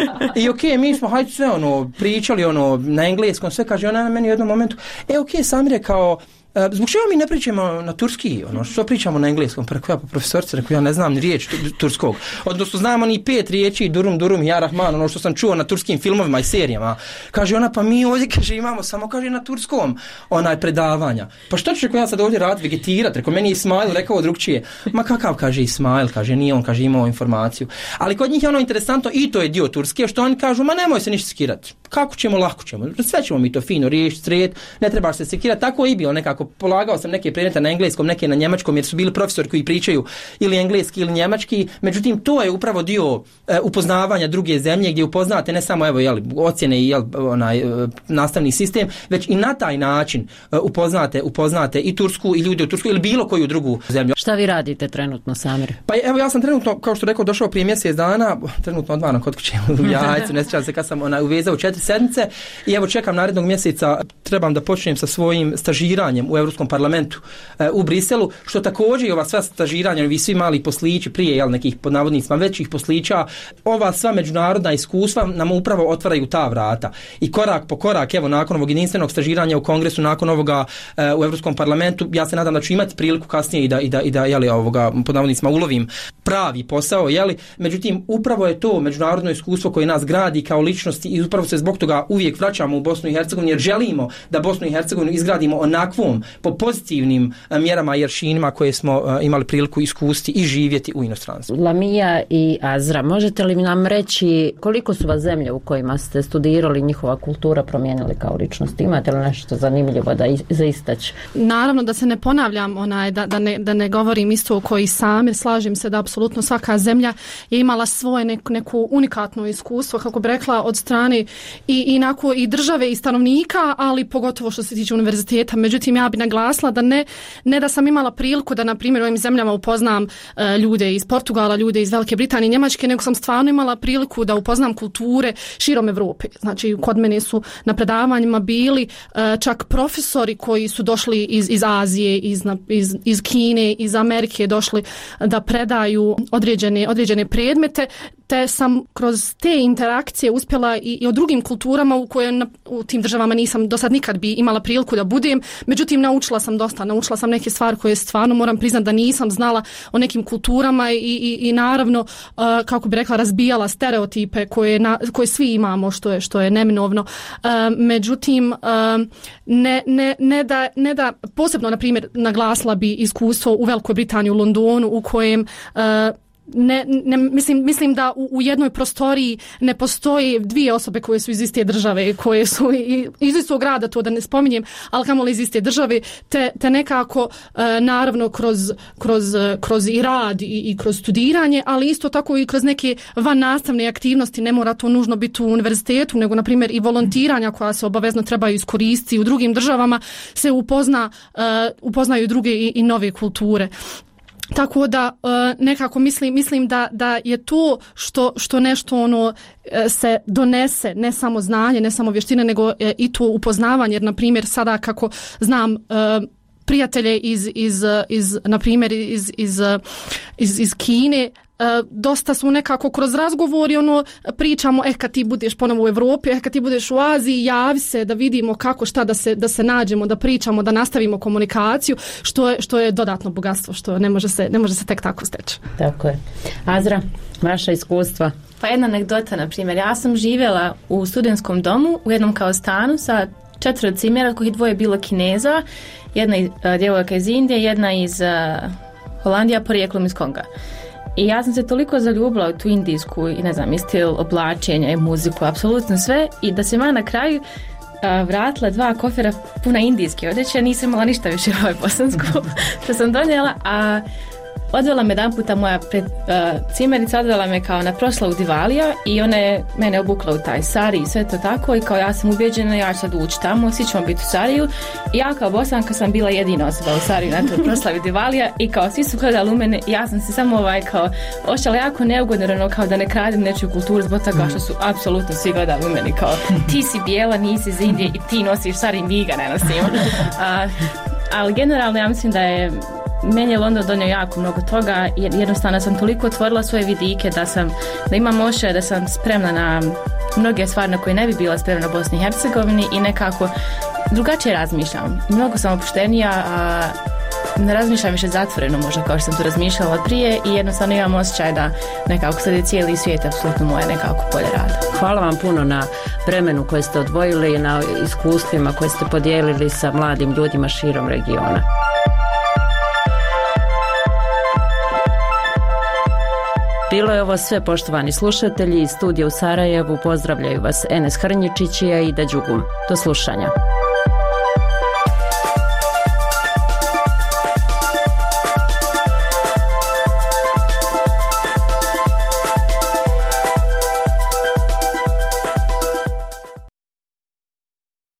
I ok, mi smo hajde sve ono, pričali ono, na engleskom, sve, kaže ona na meni u jednom momentu, e ok, Samire, kao, zbog čega mi ne pričamo na turski, ono, što pričamo na engleskom? Pa rekao ja, pa profesorce, rekao ja ne znam ni riječ turskog. Odnosno, znamo ni pet riječi, durum, durum, ja rahman, ono što sam čuo na turskim filmovima i serijama. Kaže ona, pa mi ovdje, kaže, imamo samo, kaže, na turskom onaj predavanja. Pa što ću, rekao ja sad ovdje raditi, vegetirati? Rekao, meni je Ismail rekao drugčije. Ma kakav, kaže Ismail, kaže, nije on, kaže, imao informaciju. Ali kod njih je ono interesantno, i to je dio Turske, što oni kažu, ma nemoj se ništa sekirati. Kako ćemo, lako ćemo. Sve ćemo mi to fino riješiti, sred, ne trebaš se sekirati. Tako je i bilo nekako. Polagao sam neke predmete na engleskom, neke na njemačkom, jer su bili profesori koji pričaju ili engleski ili njemački. Međutim, to je upravo dio e, upoznavanja druge zemlje, gdje upoznate ne samo evo jel, ocjene i jel, onaj e, nastavni sistem, već i na taj način e, upoznate upoznate i Tursku i ljude u Tursku ili bilo koju drugu zemlju. Šta vi radite trenutno, Samir? Pa evo ja sam trenutno, kao što rekao, došao prije mjesec dana, trenutno odvano kod kuće u Jajcu, ne sjećam se kad sam onaj uvezao četiri sedmice i evo čekam narednog mjeseca, trebam da počnem sa svojim stažiranjem u Europskom parlamentu e, u Briselu, što također i ova sva stažiranja, vi svi mali poslići prije, jel, nekih pod navodnicima većih poslića, ova sva međunarodna iskustva nam upravo otvaraju ta vrata. I korak po korak, evo, nakon ovog jedinstvenog stažiranja u Kongresu, nakon ovoga e, u Europskom parlamentu, ja se nadam da ću imati priliku kasnije i da, i da, i da jeli, ovoga, pod navodnicima ulovim pravi posao, jeli. Međutim, upravo je to međunarodno iskustvo koje nas gradi kao ličnosti i upravo se zbog toga uvijek vraćamo u Bosnu i Hercegovinu, jer želimo da Bosnu i Hercegovinu izgradimo onakvom po pozitivnim mjerama i aršinima koje smo uh, imali priliku iskusti i živjeti u inostranstvu. Lamija i Azra, možete li nam reći koliko su vas zemlje u kojima ste studirali, njihova kultura promijenili kao ličnost? Imate li nešto zanimljivo da za istaći? Naravno da se ne ponavljam, onaj, da, da, ne, da ne govorim isto koji Samir, slažem se da apsolutno svaka zemlja je imala svoje neku, neku unikatno iskustvo, kako bi rekla, od strane i, inako, i države i stanovnika, ali pogotovo što se tiče univerziteta. Međutim, ja bi naglasila da ne, ne da sam imala priliku da, na primjer, u ovim zemljama upoznam e, ljude iz Portugala, ljude iz Velike Britanije, Njemačke, nego sam stvarno imala priliku da upoznam kulture širom Evrope. Znači, kod mene su na predavanjima bili e, čak profesori koji su došli iz, iz Azije, iz, na, iz, iz Kine, iz Amerike, došli da predaju određene, određene predmete, te sam kroz te interakcije uspjela i, i o drugim kulturama u koje na, u tim državama nisam do sad nikad bi imala priliku da budem. Međutim, naučila sam dosta, naučila sam neke stvari koje stvarno moram priznati da nisam znala o nekim kulturama i, i, i naravno, uh, kako bi rekla, razbijala stereotipe koje, na, koje svi imamo, što je, što je neminovno. Uh, međutim, uh, ne, ne, ne, da, ne da posebno, na primjer, naglasila bi iskustvo u Velikoj Britaniji, u Londonu, u kojem uh, Ne, ne, mislim, mislim da u, u jednoj prostoriji ne postoji dvije osobe koje su iz iste države, koje su i, iz istog grada, to da ne spominjem, ali kamoli iz iste države, te, te nekako e, naravno kroz, kroz, kroz i rad i, i kroz studiranje, ali isto tako i kroz neke van nastavne aktivnosti, ne mora to nužno biti u univerzitetu, nego na primjer i volontiranja koja se obavezno trebaju iskoristiti u drugim državama, se upozna, e, upoznaju druge i, i nove kulture. Tako da nekako mislim mislim da da je to što što nešto ono se donese, ne samo znanje, ne samo vještine, nego i to upoznavanje, jer na primjer sada kako znam prijatelje iz iz iz na primjer iz iz iz, iz Kine, dosta su nekako kroz razgovori ono pričamo, eh kad ti budeš ponovo u Evropi, eh kad ti budeš u Aziji, javi se da vidimo kako šta da se da se nađemo, da pričamo, da nastavimo komunikaciju, što je što je dodatno bogatstvo, što ne može se ne može se tek tako steći. Tako je. Azra, vaša iskustva? Pa jedna anegdota, na primjer, ja sam živjela u studentskom domu u jednom kao stanu sa četvero cimera, kojih dvoje bilo Kineza, jedna uh, djevojka iz Indije, jedna iz uh, Holandija, porijeklom iz Konga. I ja sam se toliko zaljubila u tu indijsku i ne znam, i stil oblačenja i muziku, apsolutno sve, i da sam ja na kraju uh, vratila dva kofera puna indijske odjeće, nisam imala ništa više ovaj bosansku što sam donijela, a odvela me jedan puta moja pred, uh, cimerica, odvela me kao na proslavu Divalija i ona je mene obukla u taj sari i sve to tako, i kao ja sam ubjeđena, ja ću sad ući tamo, svi ćemo biti u sariju, i ja kao Bosanka sam bila jedina osoba u sariju na toj proslavi Divalija, i kao svi su gledali u mene, ja sam se samo ovaj kao ošala jako neugodno, ono, kao da ne kradim nečiju kulturu zbog toga što su apsolutno svi gledali u meni, kao ti si bijela, nisi iz Indije i ti nosiš sari, mi ga ne nosimo. Uh, ali generalno ja mislim da je meni je London donio jako mnogo toga, jer jednostavno sam toliko otvorila svoje vidike da sam, da imam ošaj, da sam spremna na mnoge stvari na koje ne bi bila spremna u Bosni i Hercegovini, i nekako drugačije razmišljam. Mnogo sam opuštenija, a ne razmišljam više zatvoreno možda kao što sam to razmišljala prije, i jednostavno imam osjećaj da nekako sad je cijeli svijet apsolutno moje nekako polje rada. Hvala vam puno na vremenu koje ste odvojili i na iskustvima koje ste podijelili sa mladim ljudima širom regiona. Bilo je ovo sve, poštovani slušatelji. Iz studija u Sarajevu pozdravljaju vas Enes Hrnjičić i Aida Đugum. Do slušanja.